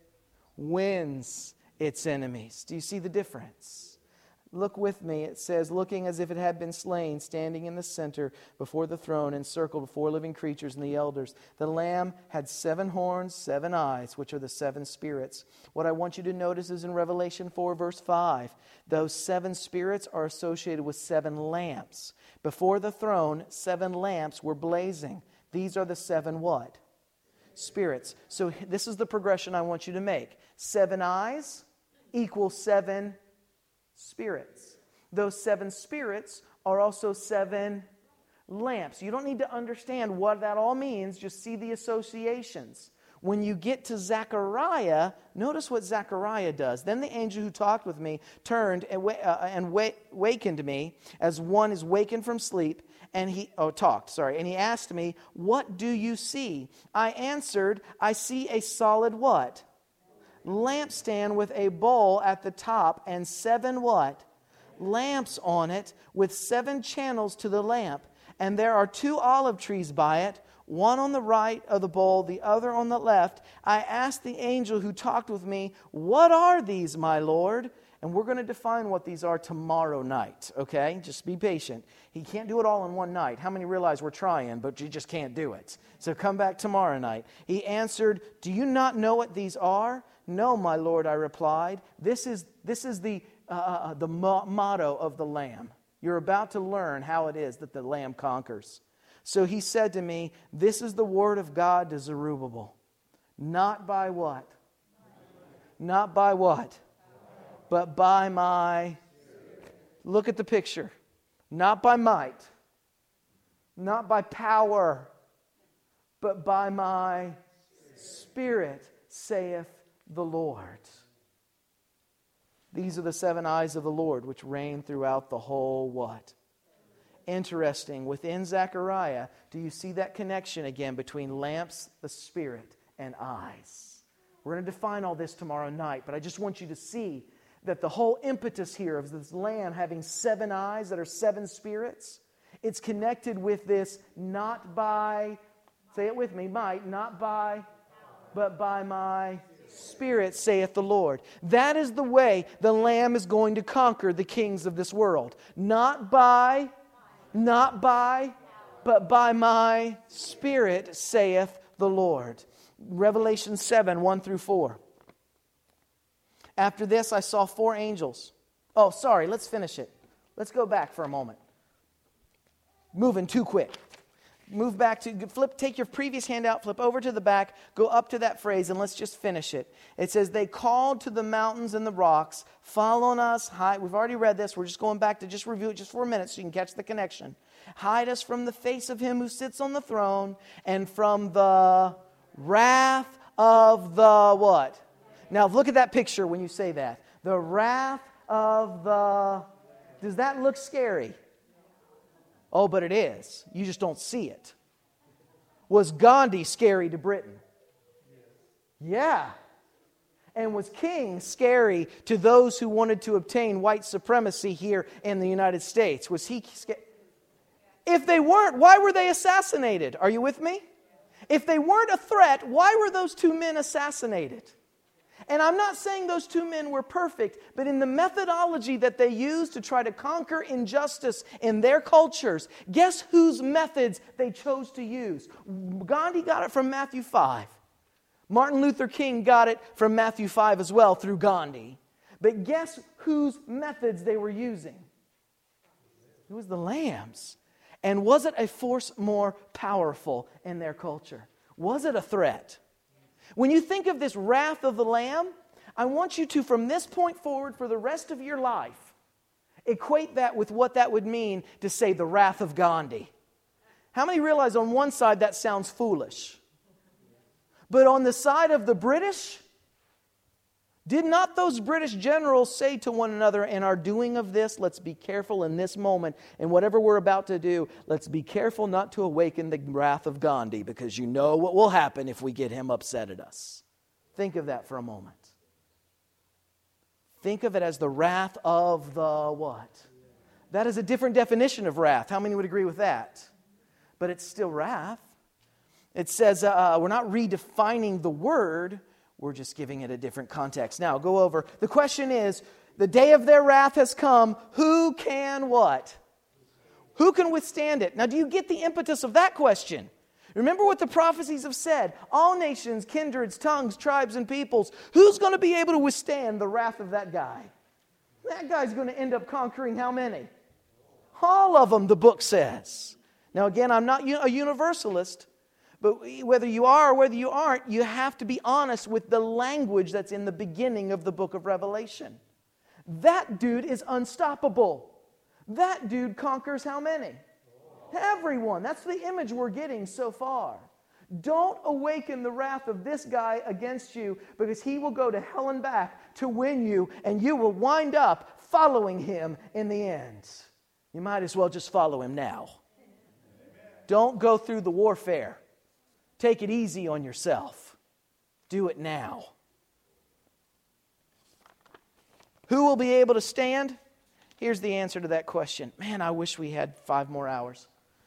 wins its enemies. Do you see the difference? Look with me. It says, looking as if it had been slain, standing in the center before the throne, encircled with four living creatures and the elders. The Lamb had seven horns, seven eyes, which are the seven spirits. What I want you to notice is in Revelation four, verse five, those seven spirits are associated with seven lamps. Before the throne, seven lamps were blazing. These are the seven what? Spirits. So this is the progression I want you to make. Seven eyes equals seven spirits. Those seven spirits are also seven lamps. You don't need to understand what that all means. Just see the associations. When you get to Zechariah, notice what Zechariah does. Then the angel who talked with me turned and, wa- uh, and wa- wakened me as one is wakened from sleep. And he, oh, talked, sorry. And he asked me, what do you see? I answered, I see a solid what? Lampstand with a bowl at the top and seven what? Lamps on it with seven channels to the lamp. And there are two olive trees by it, one on the right of the bowl, the other on the left. I asked the angel who talked with me, what are these, my Lord? And we're going to define what these are tomorrow night, okay? Just be patient. He can't do it all in one night. How many realize we're trying, but you just can't do it? So come back tomorrow night. He answered, do you not know what these are? No, my Lord, I replied. This is, this is the, uh, the mo- motto of the Lamb. You're about to learn how it is that the Lamb conquers. So he said to me, this is the word of God to Zerubbabel. Not by what? Not by what? But by my, look at the picture. Not by might, not by power, but by my Spirit, saith the Lord. These are the seven eyes of the Lord, which reign throughout the whole what? Interesting. Within Zechariah, do you see that connection again between lamps, the Spirit, and eyes? We're going to define all this tomorrow night, but I just want you to see that the whole impetus here of this lamb having seven eyes that are seven spirits, it's connected with this not by, say it with me, might, not by, but by my Spirit, saith the Lord. That is the way the Lamb is going to conquer the kings of this world. Not by, not by, but by my Spirit, saith the Lord. Revelation seven, one through four. After this I saw four angels. Oh, sorry, let's finish it. Let's go back for a moment. Moving too quick. Move back to, flip, take your previous handout, flip over to the back, go up to that phrase, and let's just finish it. It says, they called to the mountains and the rocks, fall on us, hide. We've already read this. We're just going back to just review it just for a minute so you can catch the connection. Hide us from the face of Him who sits on the throne and from the wrath of the what? Now look at that picture when you say that. The wrath of the... Does that look scary? Oh, but it is. You just don't see it. Was Gandhi scary to Britain? Yeah. And was King scary to those who wanted to obtain white supremacy here in the United States? Was he scary? If they weren't, why were they assassinated? Are you with me? If they weren't a threat, why were those two men assassinated? And I'm not saying those two men were perfect, but in the methodology that they used to try to conquer injustice in their cultures, guess whose methods they chose to use? Gandhi got it from Matthew five. Martin Luther King got it from Matthew five as well through Gandhi. But guess whose methods they were using? It was the lambs. And was it a force more powerful in their culture? Was it a threat? When you think of this wrath of the Lamb, I want you to, from this point forward, for the rest of your life, equate that with what that would mean to say the wrath of Gandhi. How many realize on one side that sounds foolish? But on the side of the British, did not those British generals say to one another, in our doing of this, let's be careful in this moment, and whatever we're about to do, let's be careful not to awaken the wrath of Gandhi, because you know what will happen if we get him upset at us. Think of that for a moment. Think of it as the wrath of the what? That is a different definition of wrath. How many would agree with that? But it's still wrath. It says uh, we're not redefining the word, we're just giving it a different context. Now, go over. The question is, the day of their wrath has come. Who can what? Who can withstand it? Now, do you get the impetus of that question? Remember what the prophecies have said. All nations, kindreds, tongues, tribes, and peoples. Who's going to be able to withstand the wrath of that guy? That guy's going to end up conquering how many? All of them, the book says. Now, again, I'm not a universalist. But whether you are or whether you aren't, you have to be honest with the language that's in the beginning of the book of Revelation. That dude is unstoppable. That dude conquers how many? Everyone. That's the image we're getting so far. Don't awaken the wrath of this guy against you, because he will go to hell and back to win you, and you will wind up following him in the end. You might as well just follow him now. Don't go through the warfare. Take it easy on yourself. Do it now. Who will be able to stand? Here's the answer to that question. Man, I wish we had five more hours.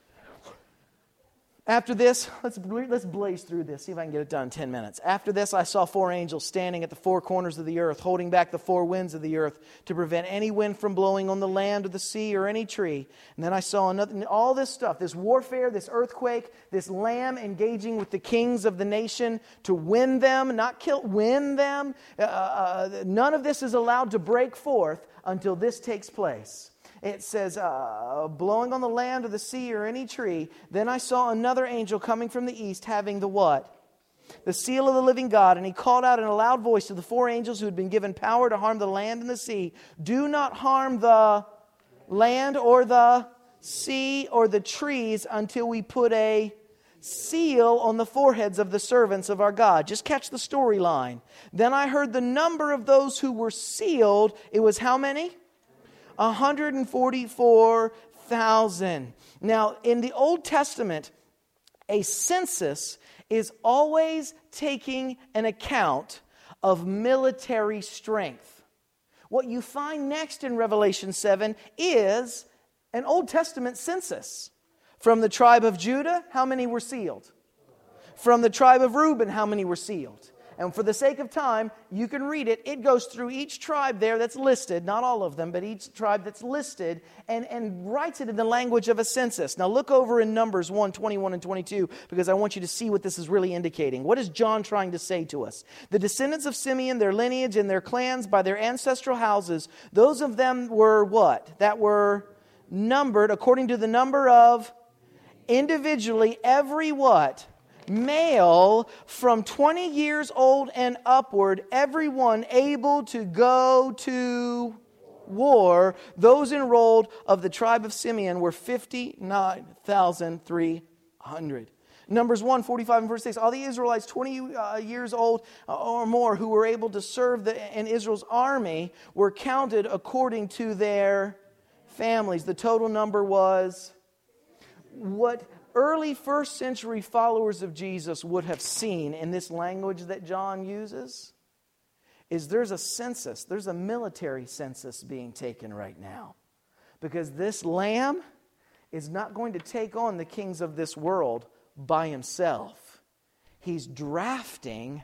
After this, let's, let's blaze through this, see if I can get it done in ten minutes. After this, I saw four angels standing at the four corners of the earth, holding back the four winds of the earth to prevent any wind from blowing on the land or the sea or any tree. And then I saw another, all this stuff, this warfare, this earthquake, this lamb engaging with the kings of the nation to win them, not kill, win them. Uh, uh, none of this is allowed to break forth until this takes place. It says, uh, blowing on the land or the sea or any tree. Then I saw another angel coming from the east, having the what? The seal of the living God. And he called out in a loud voice to the four angels who had been given power to harm the land and the sea. Do not harm the land or the sea or the trees until we put a seal on the foreheads of the servants of our God. Just catch the storyline. Then I heard the number of those who were sealed. It was how many? one hundred forty-four thousand. Now, in the Old Testament, a census is always taking an account of military strength. What you find next in Revelation seven is an Old Testament census. From the tribe of Judah, how many were sealed? From the tribe of Reuben, how many were sealed? And for the sake of time, you can read it. It goes through each tribe there that's listed, not all of them, but each tribe that's listed, and, and writes it in the language of a census. Now look over in Numbers one, twenty-one and twenty-two, because I want you to see what this is really indicating. What is John trying to say to us? The descendants of Simeon, their lineage and their clans by their ancestral houses, those of them were what? That were numbered according to the number of individually every what? Male from twenty years old and upward, everyone able to go to war. Those enrolled of the tribe of Simeon were fifty-nine thousand three hundred. Numbers one, forty-five and verse six. All the Israelites twenty uh, years old or more who were able to serve the, in Israel's army were counted according to their families. The total number was what early first century followers of Jesus would have seen in this language that John uses is there's a census, there's a military census being taken right now. Because this Lamb is not going to take on the kings of this world by himself. He's drafting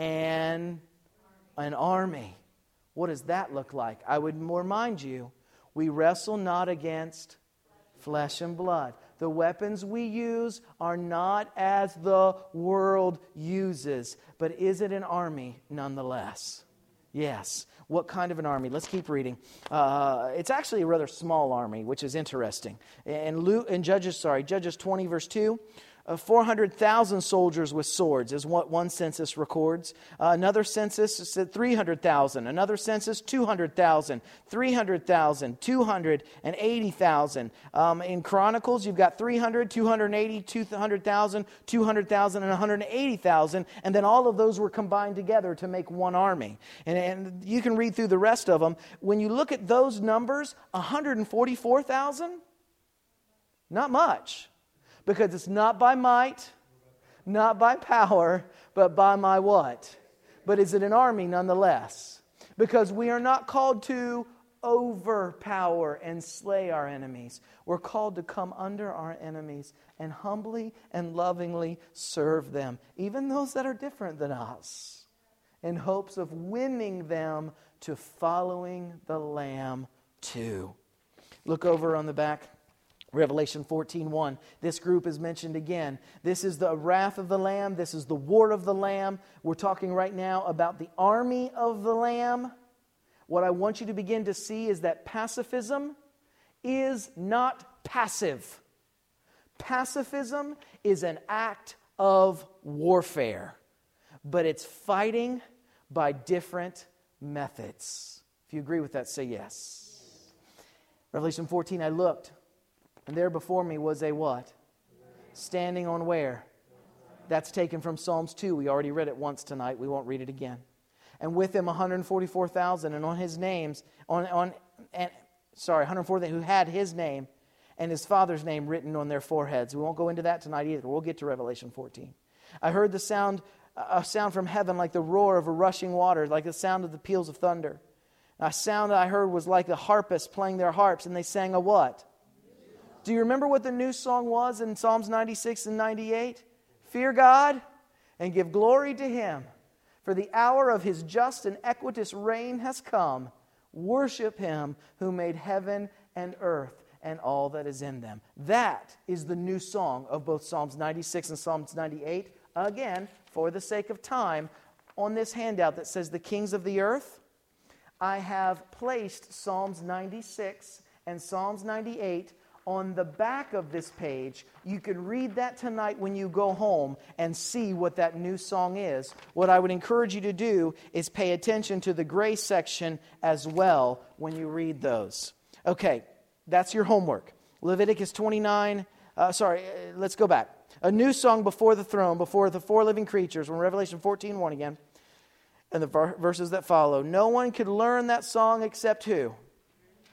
an, an army. What does that look like? I would remind you, we wrestle not against flesh and blood. The weapons we use are not as the world uses. But is it an army nonetheless? Yes. What kind of an army? Let's keep reading. Uh, it's actually a rather small army, which is interesting. In, Luke, in Judges, sorry, Judges twenty, verse two, Uh, four hundred thousand soldiers with swords is what one census records. Uh, another census said three hundred thousand. Another census, two hundred thousand. three hundred thousand. two hundred eighty thousand. Um, in Chronicles, you've got three hundred, two hundred eighty, two hundred thousand, two hundred thousand, and one hundred eighty thousand. And then all of those were combined together to make one army. And, and you can read through the rest of them. When you look at those numbers, one hundred forty-four thousand, not much. Because it's not by might, not by power, but by my what? But is it an army nonetheless? Because we are not called to overpower and slay our enemies. We're called to come under our enemies and humbly and lovingly serve them, even those that are different than us, in hopes of winning them to following the Lamb too. Look over on the back. Revelation fourteen one. This group is mentioned again. This is the wrath of the Lamb. This is the war of the Lamb. We're talking right now about the army of the Lamb. What I want you to begin to see is that pacifism is not passive. Pacifism is an act of warfare, but it's fighting by different methods. If you agree with that, say yes. Revelation fourteen, I looked. And there before me was a what? Standing on where? That's taken from Psalms two. We already read it once tonight. We won't read it again. And with him one hundred forty-four thousand, and on his names, on on and sorry, one hundred forty thousand who had his name and his father's name written on their foreheads. We won't go into that tonight either. We'll get to Revelation fourteen. I heard the sound, a sound from heaven like the roar of a rushing water, like the sound of the peals of thunder. A sound I heard was like the harpists playing their harps, and they sang a what? Do you remember what the new song was in Psalms ninety-six and ninety-eight? Fear God and give glory to Him, for the hour of His just and equitous reign has come. Worship Him who made heaven and earth and all that is in them. That is the new song of both Psalms ninety-six and Psalms ninety-eight. Again, for the sake of time, on this handout that says the kings of the earth, I have placed Psalms ninety-six and Psalms ninety-eight on the back of this page. You can read that tonight when you go home and see what that new song is. What I would encourage you to do is pay attention to the grace section as well when you read those. Okay, that's your homework. Leviticus twenty-nine, uh, sorry, uh, let's go back. A new song before the throne, before the four living creatures, from Revelation fourteen one again, and the ver- verses that follow. No one could learn that song except who?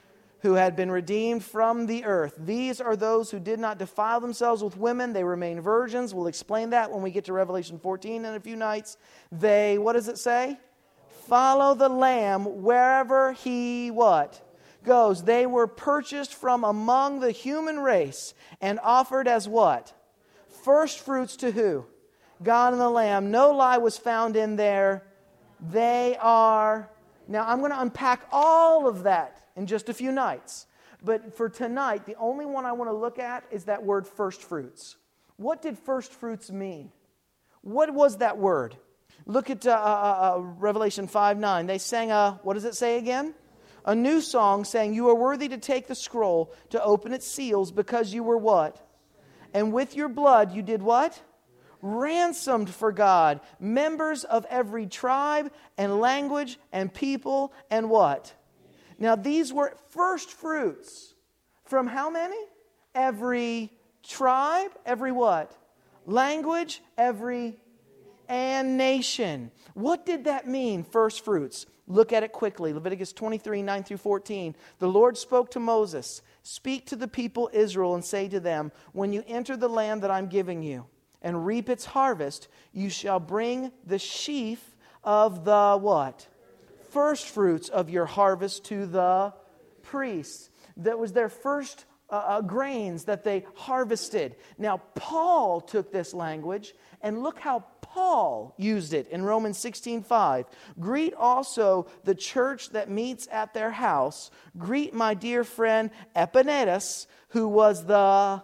who had been redeemed from the earth. These are those who did not defile themselves with women. They remain virgins. We'll explain that when we get to Revelation fourteen in a few nights. They, what does it say? Follow the Lamb wherever He, what? Goes. They were purchased from among the human race and offered as what? First fruits to who? God and the Lamb. No lie was found in there. They are... Now, I'm going to unpack all of that in just a few nights. But for tonight, the only one I want to look at is that word first fruits. What did first fruits mean? What was that word? Look at uh, uh, uh, Revelation five nine. They sang a, what does it say again? A new song saying, you are worthy to take the scroll, to open its seals, because you were what? And with your blood you did what? Ransomed for God, members of every tribe and language and people and what? Now these were first fruits from how many? Every tribe, every what? Language, every and nation. What did that mean, first fruits? Look at it quickly. Leviticus twenty-three, nine through fourteen. The Lord spoke to Moses, speak to the people Israel and say to them, when you enter the land that I'm giving you, and reap its harvest, you shall bring the sheaf of the what? First fruits of your harvest to the priests. That was their first uh, uh, grains that they harvested. Now, Paul took this language, and look how Paul used it in Romans sixteen five. Greet also the church that meets at their house. Greet my dear friend Epaenetus, who was the...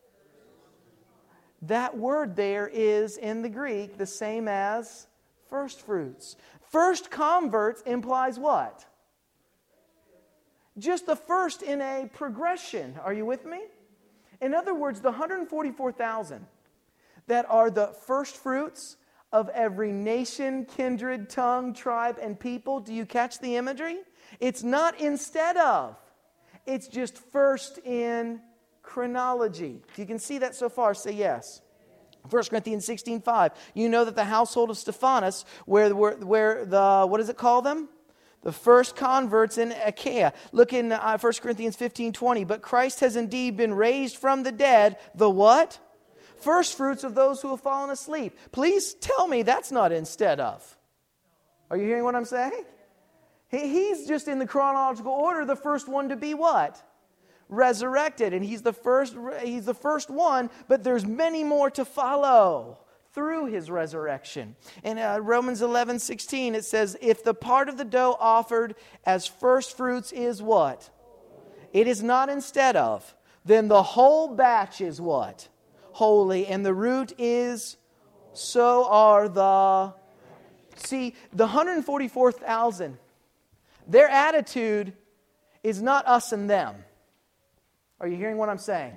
That word there is in the Greek the same as first fruits. First converts implies what? Just the first in a progression. Are you with me? In other words, the one hundred forty-four thousand that are the first fruits of every nation, kindred, tongue, tribe, and people. Do you catch the imagery? It's not instead of. It's just first in chronology. If you can see that so far, say yes. First Corinthians sixteen five. You know that the household of Stephanas, where, where, where the, what does it call them? The first converts in Achaia. Look in uh, First Corinthians fifteen twenty. But Christ has indeed been raised from the dead. The what? First fruits of those who have fallen asleep. Please tell me that's not instead of. Are you hearing what I'm saying? He, he's just in the chronological order, the first one to be what? Resurrected. And he's the first, he's the first one, but there's many more to follow through his resurrection. In uh, Romans eleven sixteen, it says, if the part of the dough offered as first fruits is what? It is not instead of. Then the whole batch is what? Holy. And the root is, so are the... See, the one hundred forty-four thousand, their attitude is not us and them. Are you hearing what I'm saying?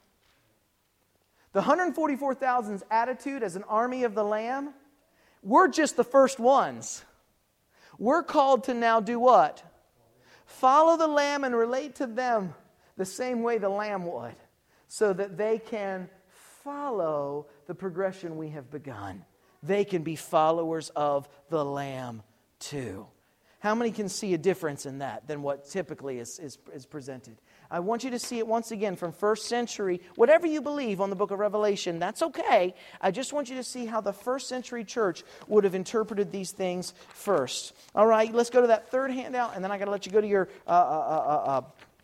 The one hundred forty-four thousand's attitude as an army of the Lamb, we're just the first ones. We're called to now do what? Follow the Lamb and relate to them the same way the Lamb would, so that they can follow the progression we have begun. They can be followers of the Lamb too. How many can see a difference in that than what typically is, is, is presented? I want you to see it once again from first century. Whatever you believe on the book of Revelation, that's okay. I just want you to see how the first century church would have interpreted these things first. All right, let's go to that third handout, and then I got to let you go to your uh, uh, uh, uh,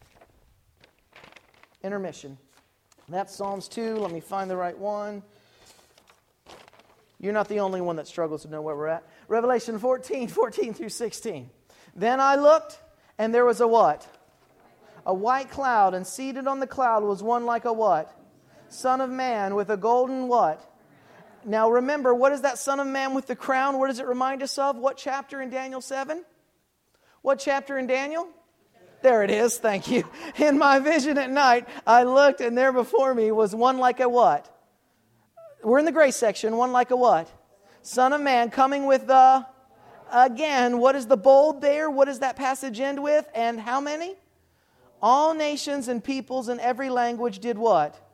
intermission. That's Psalms two. Let me find the right one. You're not the only one that struggles to know where we're at. Revelation fourteen, fourteen through sixteen. Then I looked, and there was a what? A white cloud, and seated on the cloud was one like a what? Son of man with a golden what? Now remember, what is that Son of Man with the crown? What does it remind us of? What chapter in Daniel seven? What chapter in Daniel? There it is, thank you. In my vision at night, I looked, and there before me was one like a what? We're in the gray section. One like a what? Son of Man coming with the... Again, what is the bold there? What does that passage end with? And how many? All nations and peoples in every language did what?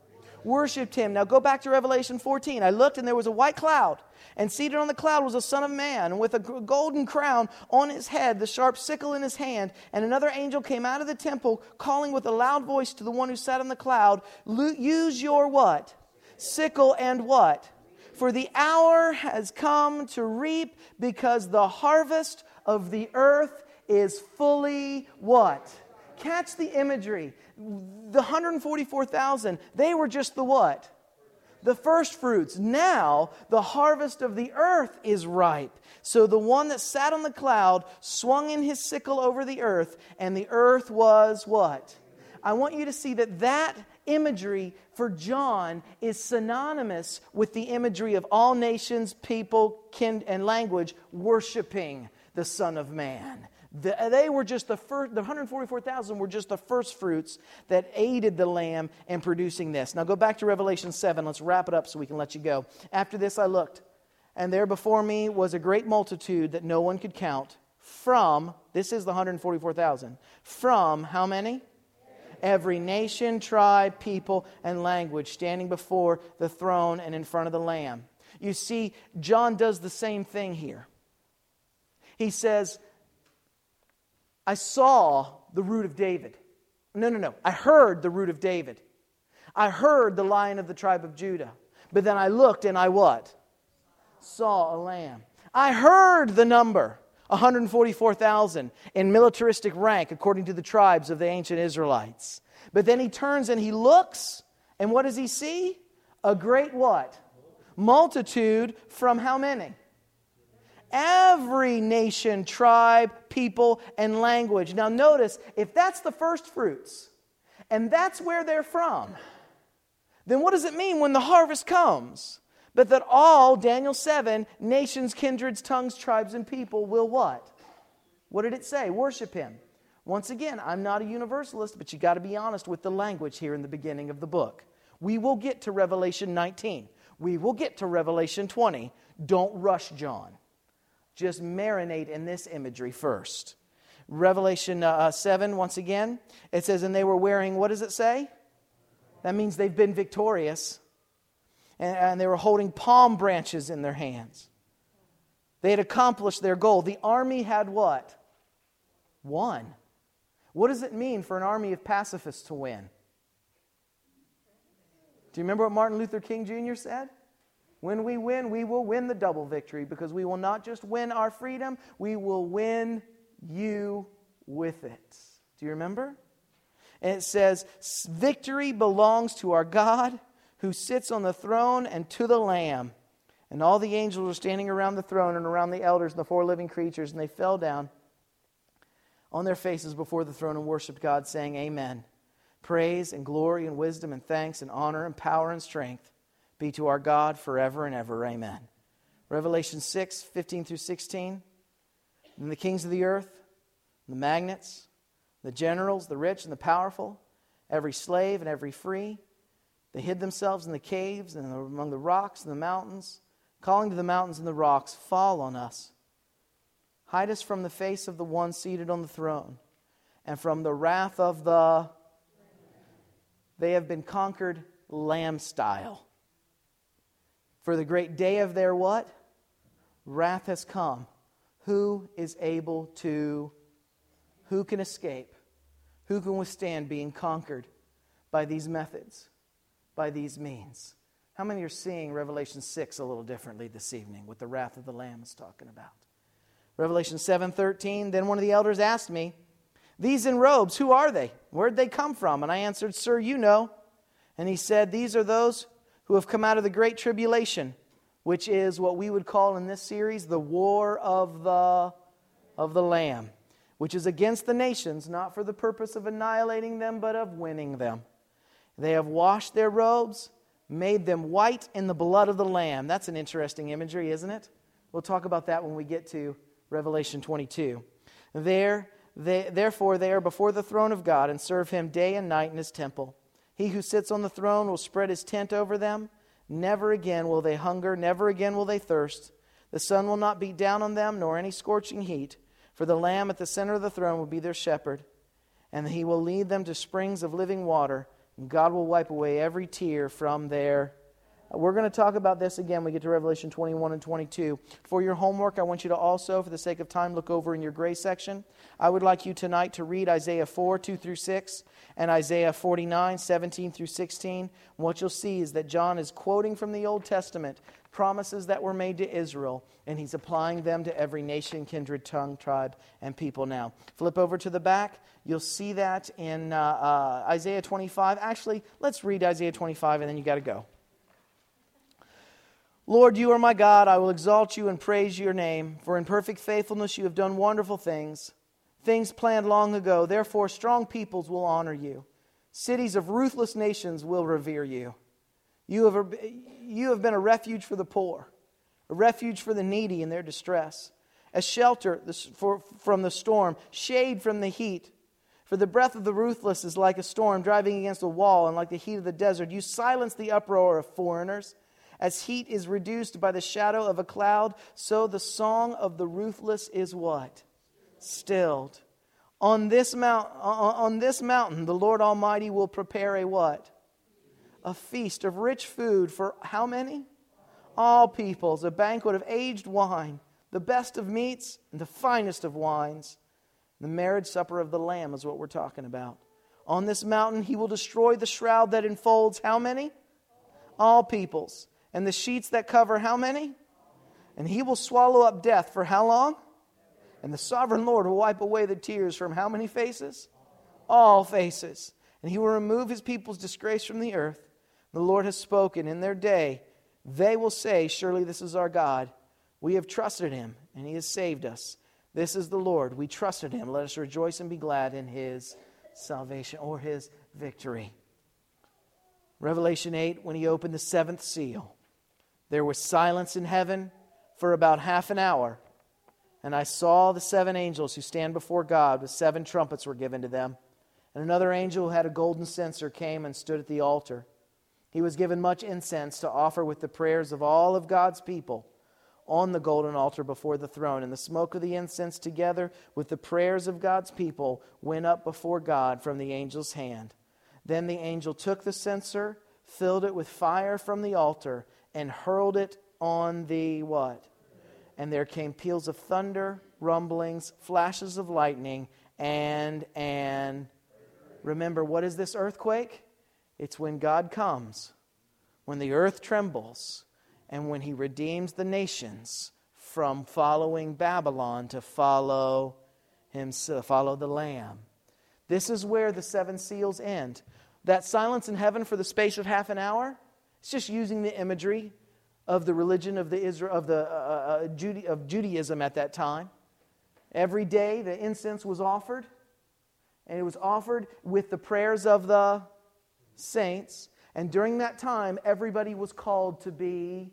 worshipped him. Now go back to Revelation fourteen. I looked, and there was a white cloud, and seated on the cloud was a Son of Man, and with a golden crown on his head, the sharp sickle in his hand. And another angel came out of the temple, calling with a loud voice to the one who sat on the cloud, use your what? Sickle and what? For the hour has come to reap, because the harvest of the earth is fully what? Catch the imagery. The one hundred forty-four thousand, they were just the what? The first fruits. Now, the harvest of the earth is ripe. So the one that sat on the cloud swung in his sickle over the earth, and the earth was what? I want you to see that that imagery for John is synonymous with the imagery of all nations, people, kin, and language worshiping the Son of Man. The, they were just the first, the one hundred forty-four thousand were just the first fruits that aided the Lamb in producing this. Now go back to Revelation seven. Let's wrap it up so we can let you go. After this I looked, and there before me was a great multitude that no one could count, from, this is the one hundred forty-four thousand, from how many? Every nation, tribe, people, and language, standing before the throne and in front of the Lamb. You see, John does the same thing here. He says, I saw the root of David. No, no, no. I heard the root of David. I heard the Lion of the tribe of Judah. But then I looked and I what? Saw a lamb. I heard the number, one hundred forty-four thousand, in militaristic rank according to the tribes of the ancient Israelites. But then he turns and he looks, and what does he see? A great what? Multitude from how many? Every nation, tribe, people, and language. Now notice, if that's the first fruits, and that's where they're from, then what does it mean when the harvest comes? But that all, Daniel seven, nations, kindreds, tongues, tribes, and people will what? What did it say? Worship Him. Once again, I'm not a universalist, but you got to be honest with the language here in the beginning of the book. We will get to Revelation nineteen. We will get to Revelation twenty. Don't rush John. Just marinate in this imagery first. Revelation uh, seven, once again, it says, and they were wearing, what does it say? That means they've been victorious. And, and they were holding palm branches in their hands. They had accomplished their goal. The army had what? Won. What does it mean for an army of pacifists to win? Do you remember what Martin Luther King Junior said? When we win, we will win the double victory, because we will not just win our freedom, we will win you with it. Do you remember? And it says, victory belongs to our God who sits on the throne and to the Lamb. And all the angels were standing around the throne and around the elders and the four living creatures, and they fell down on their faces before the throne and worshiped God, saying, Amen. Praise and glory and wisdom and thanks and honor and power and strength be to our God forever and ever. Amen. Revelation six, fifteen through sixteen. And the kings of the earth, the magnates, the generals, the rich and the powerful, every slave and every free, they hid themselves in the caves and among the rocks and the mountains, calling to the mountains and the rocks, fall on us. Hide us from the face of the one seated on the throne, and from the wrath of the... They have been conquered lamb style. For the great day of their what? Wrath has come. Who is able to... Who can escape? Who can withstand being conquered by these methods, by these means? How many are seeing Revelation six a little differently this evening, what the wrath of the Lamb is talking about? Revelation seven thirteen, then one of the elders asked me, these in robes, who are they? Where'd they come from? And I answered, Sir, you know. And he said, these are those who have come out of the great tribulation, which is what we would call in this series the war of the, of the Lamb, which is against the nations, not for the purpose of annihilating them, but of winning them. They have washed their robes, made them white in the blood of the Lamb. That's an interesting imagery, isn't it? We'll talk about that when we get to Revelation twenty-two. There, they, therefore, they are before the throne of God and serve Him day and night in His temple. He who sits on the throne will spread His tent over them. Never again will they hunger, never again will they thirst. The sun will not beat down on them, nor any scorching heat. For the Lamb at the center of the throne will be their shepherd, and He will lead them to springs of living water, And God will wipe away every tear from their. We're going to talk about this again when we get to Revelation twenty-one and twenty-two. For your homework, I want you to also, for the sake of time, look over in your gray section. I would like you tonight to read Isaiah four, two through six, and Isaiah forty-nine, seventeen through sixteen. And what you'll see is that John is quoting from the Old Testament promises that were made to Israel, and he's applying them to every nation, kindred, tongue, tribe, and people now. Flip over to the back. You'll see that in uh, uh, Isaiah twenty-five. Actually, let's read Isaiah twenty-five, and then you got to go. Lord, you are my God. I will exalt you and praise your name. For in perfect faithfulness you have done wonderful things, things planned long ago. Therefore, strong peoples will honor you. Cities of ruthless nations will revere you. You have, you have been a refuge for the poor, a refuge for the needy in their distress, a shelter for, from the storm, shade from the heat. For the breath of the ruthless is like a storm driving against a wall, and like the heat of the desert. You silence the uproar of foreigners. As heat is reduced by the shadow of a cloud, so the song of the ruthless is what? Stilled. On this mount, on this mountain, the Lord Almighty will prepare a what? A feast of rich food for how many? All peoples. A banquet of aged wine, the best of meats and the finest of wines. The marriage supper of the Lamb is what we're talking about. On this mountain, he will destroy the shroud that enfolds how many? All peoples. And the sheets that cover how many? And he will swallow up death for how long? And the sovereign Lord will wipe away the tears from how many faces? All faces. And he will remove his people's disgrace from the earth. The Lord has spoken. In their day, they will say, surely this is our God. We have trusted him, and he has saved us. This is the Lord. We trusted him. Let us rejoice and be glad in his salvation or his victory. Revelation eight, when he opened the seventh seal, there was silence in heaven for about half an hour. And I saw the seven angels who stand before God, with seven trumpets were given to them. And another angel who had a golden censer came and stood at the altar. He was given much incense to offer with the prayers of all of God's people on the golden altar before the throne. And the smoke of the incense together with the prayers of God's people went up before God from the angel's hand. Then the angel took the censer, filled it with fire from the altar, and hurled it on the what? And there came peals of thunder, rumblings, flashes of lightning, and an... Remember, what is this earthquake? It's when God comes, when the earth trembles, and when he redeems the nations from following Babylon to follow himself, follow the Lamb. This is where the seven seals end. That silence in heaven for the space of half an hour, it's just using the imagery of the religion of the Israel of the uh, uh, Jude- of Judaism at that time. Every day the incense was offered, and it was offered with the prayers of the saints. And during that time, everybody was called to be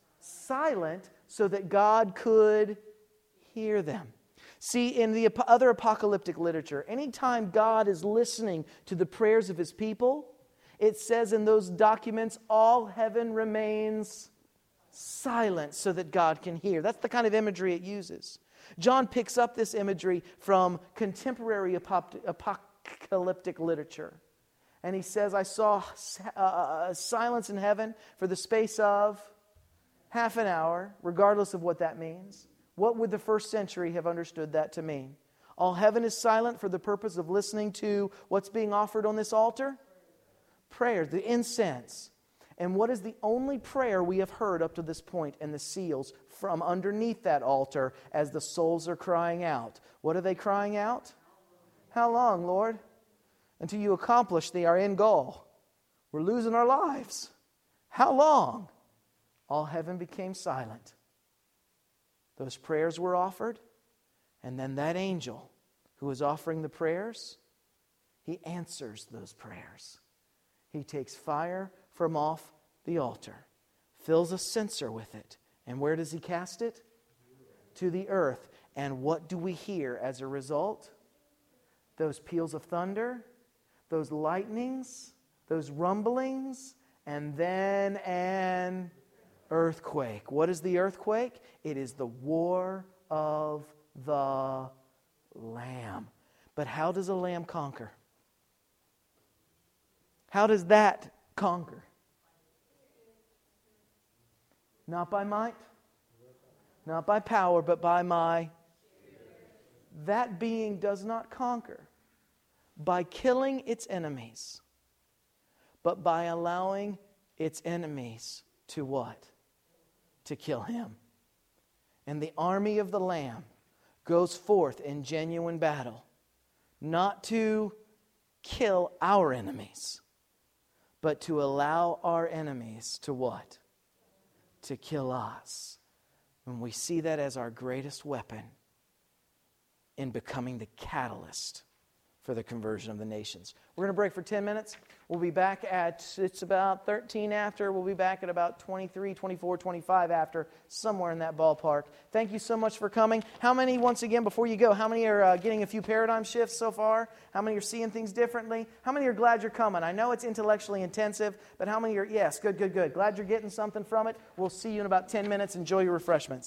silent so that God could hear them. See, in the other apocalyptic literature, anytime God is listening to the prayers of his people, it says in those documents, all heaven remains silent so that God can hear. That's the kind of imagery it uses. John picks up this imagery from contemporary apocalyptic literature. And he says, I saw uh, silence in heaven for the space of half an hour, regardless of what that means. What would the first century have understood that to mean? All heaven is silent for the purpose of listening to what's being offered on this altar? Prayer, the incense. And what is the only prayer we have heard up to this point in the seals from underneath that altar as the souls are crying out? What are they crying out? How long, Lord? Until you accomplish the our end goal. We're losing our lives. How long? All heaven became silent. Those prayers were offered, and then that angel who was offering the prayers, he answers those prayers. He takes fire from off the altar, fills a censer with it, and where does he cast it? To the earth. And what do we hear as a result? Those peals of thunder, those lightnings, those rumblings, and then an earthquake. What is the earthquake? It is the war of the Lamb. But how does a lamb conquer? How does that conquer? Not by might, not by power, but by my... That being does not conquer by killing its enemies, but by allowing its enemies to what? To kill him. And the army of the Lamb goes forth in genuine battle, not to kill our enemies, but to allow our enemies to what? To kill us. And we see that as our greatest weapon in becoming the catalyst for the conversion of the nations. We're going to break for ten minutes. We'll be back at, it's about thirteen after. We'll be back at about twenty-three, twenty-four, twenty-five after, somewhere in that ballpark. Thank you so much for coming. How many, once again, before you go, how many are uh, getting a few paradigm shifts so far? How many are seeing things differently? How many are glad you're coming? I know it's intellectually intensive, but how many are, yes, good, good, good. Glad you're getting something from it. We'll see you in about ten minutes. Enjoy your refreshments.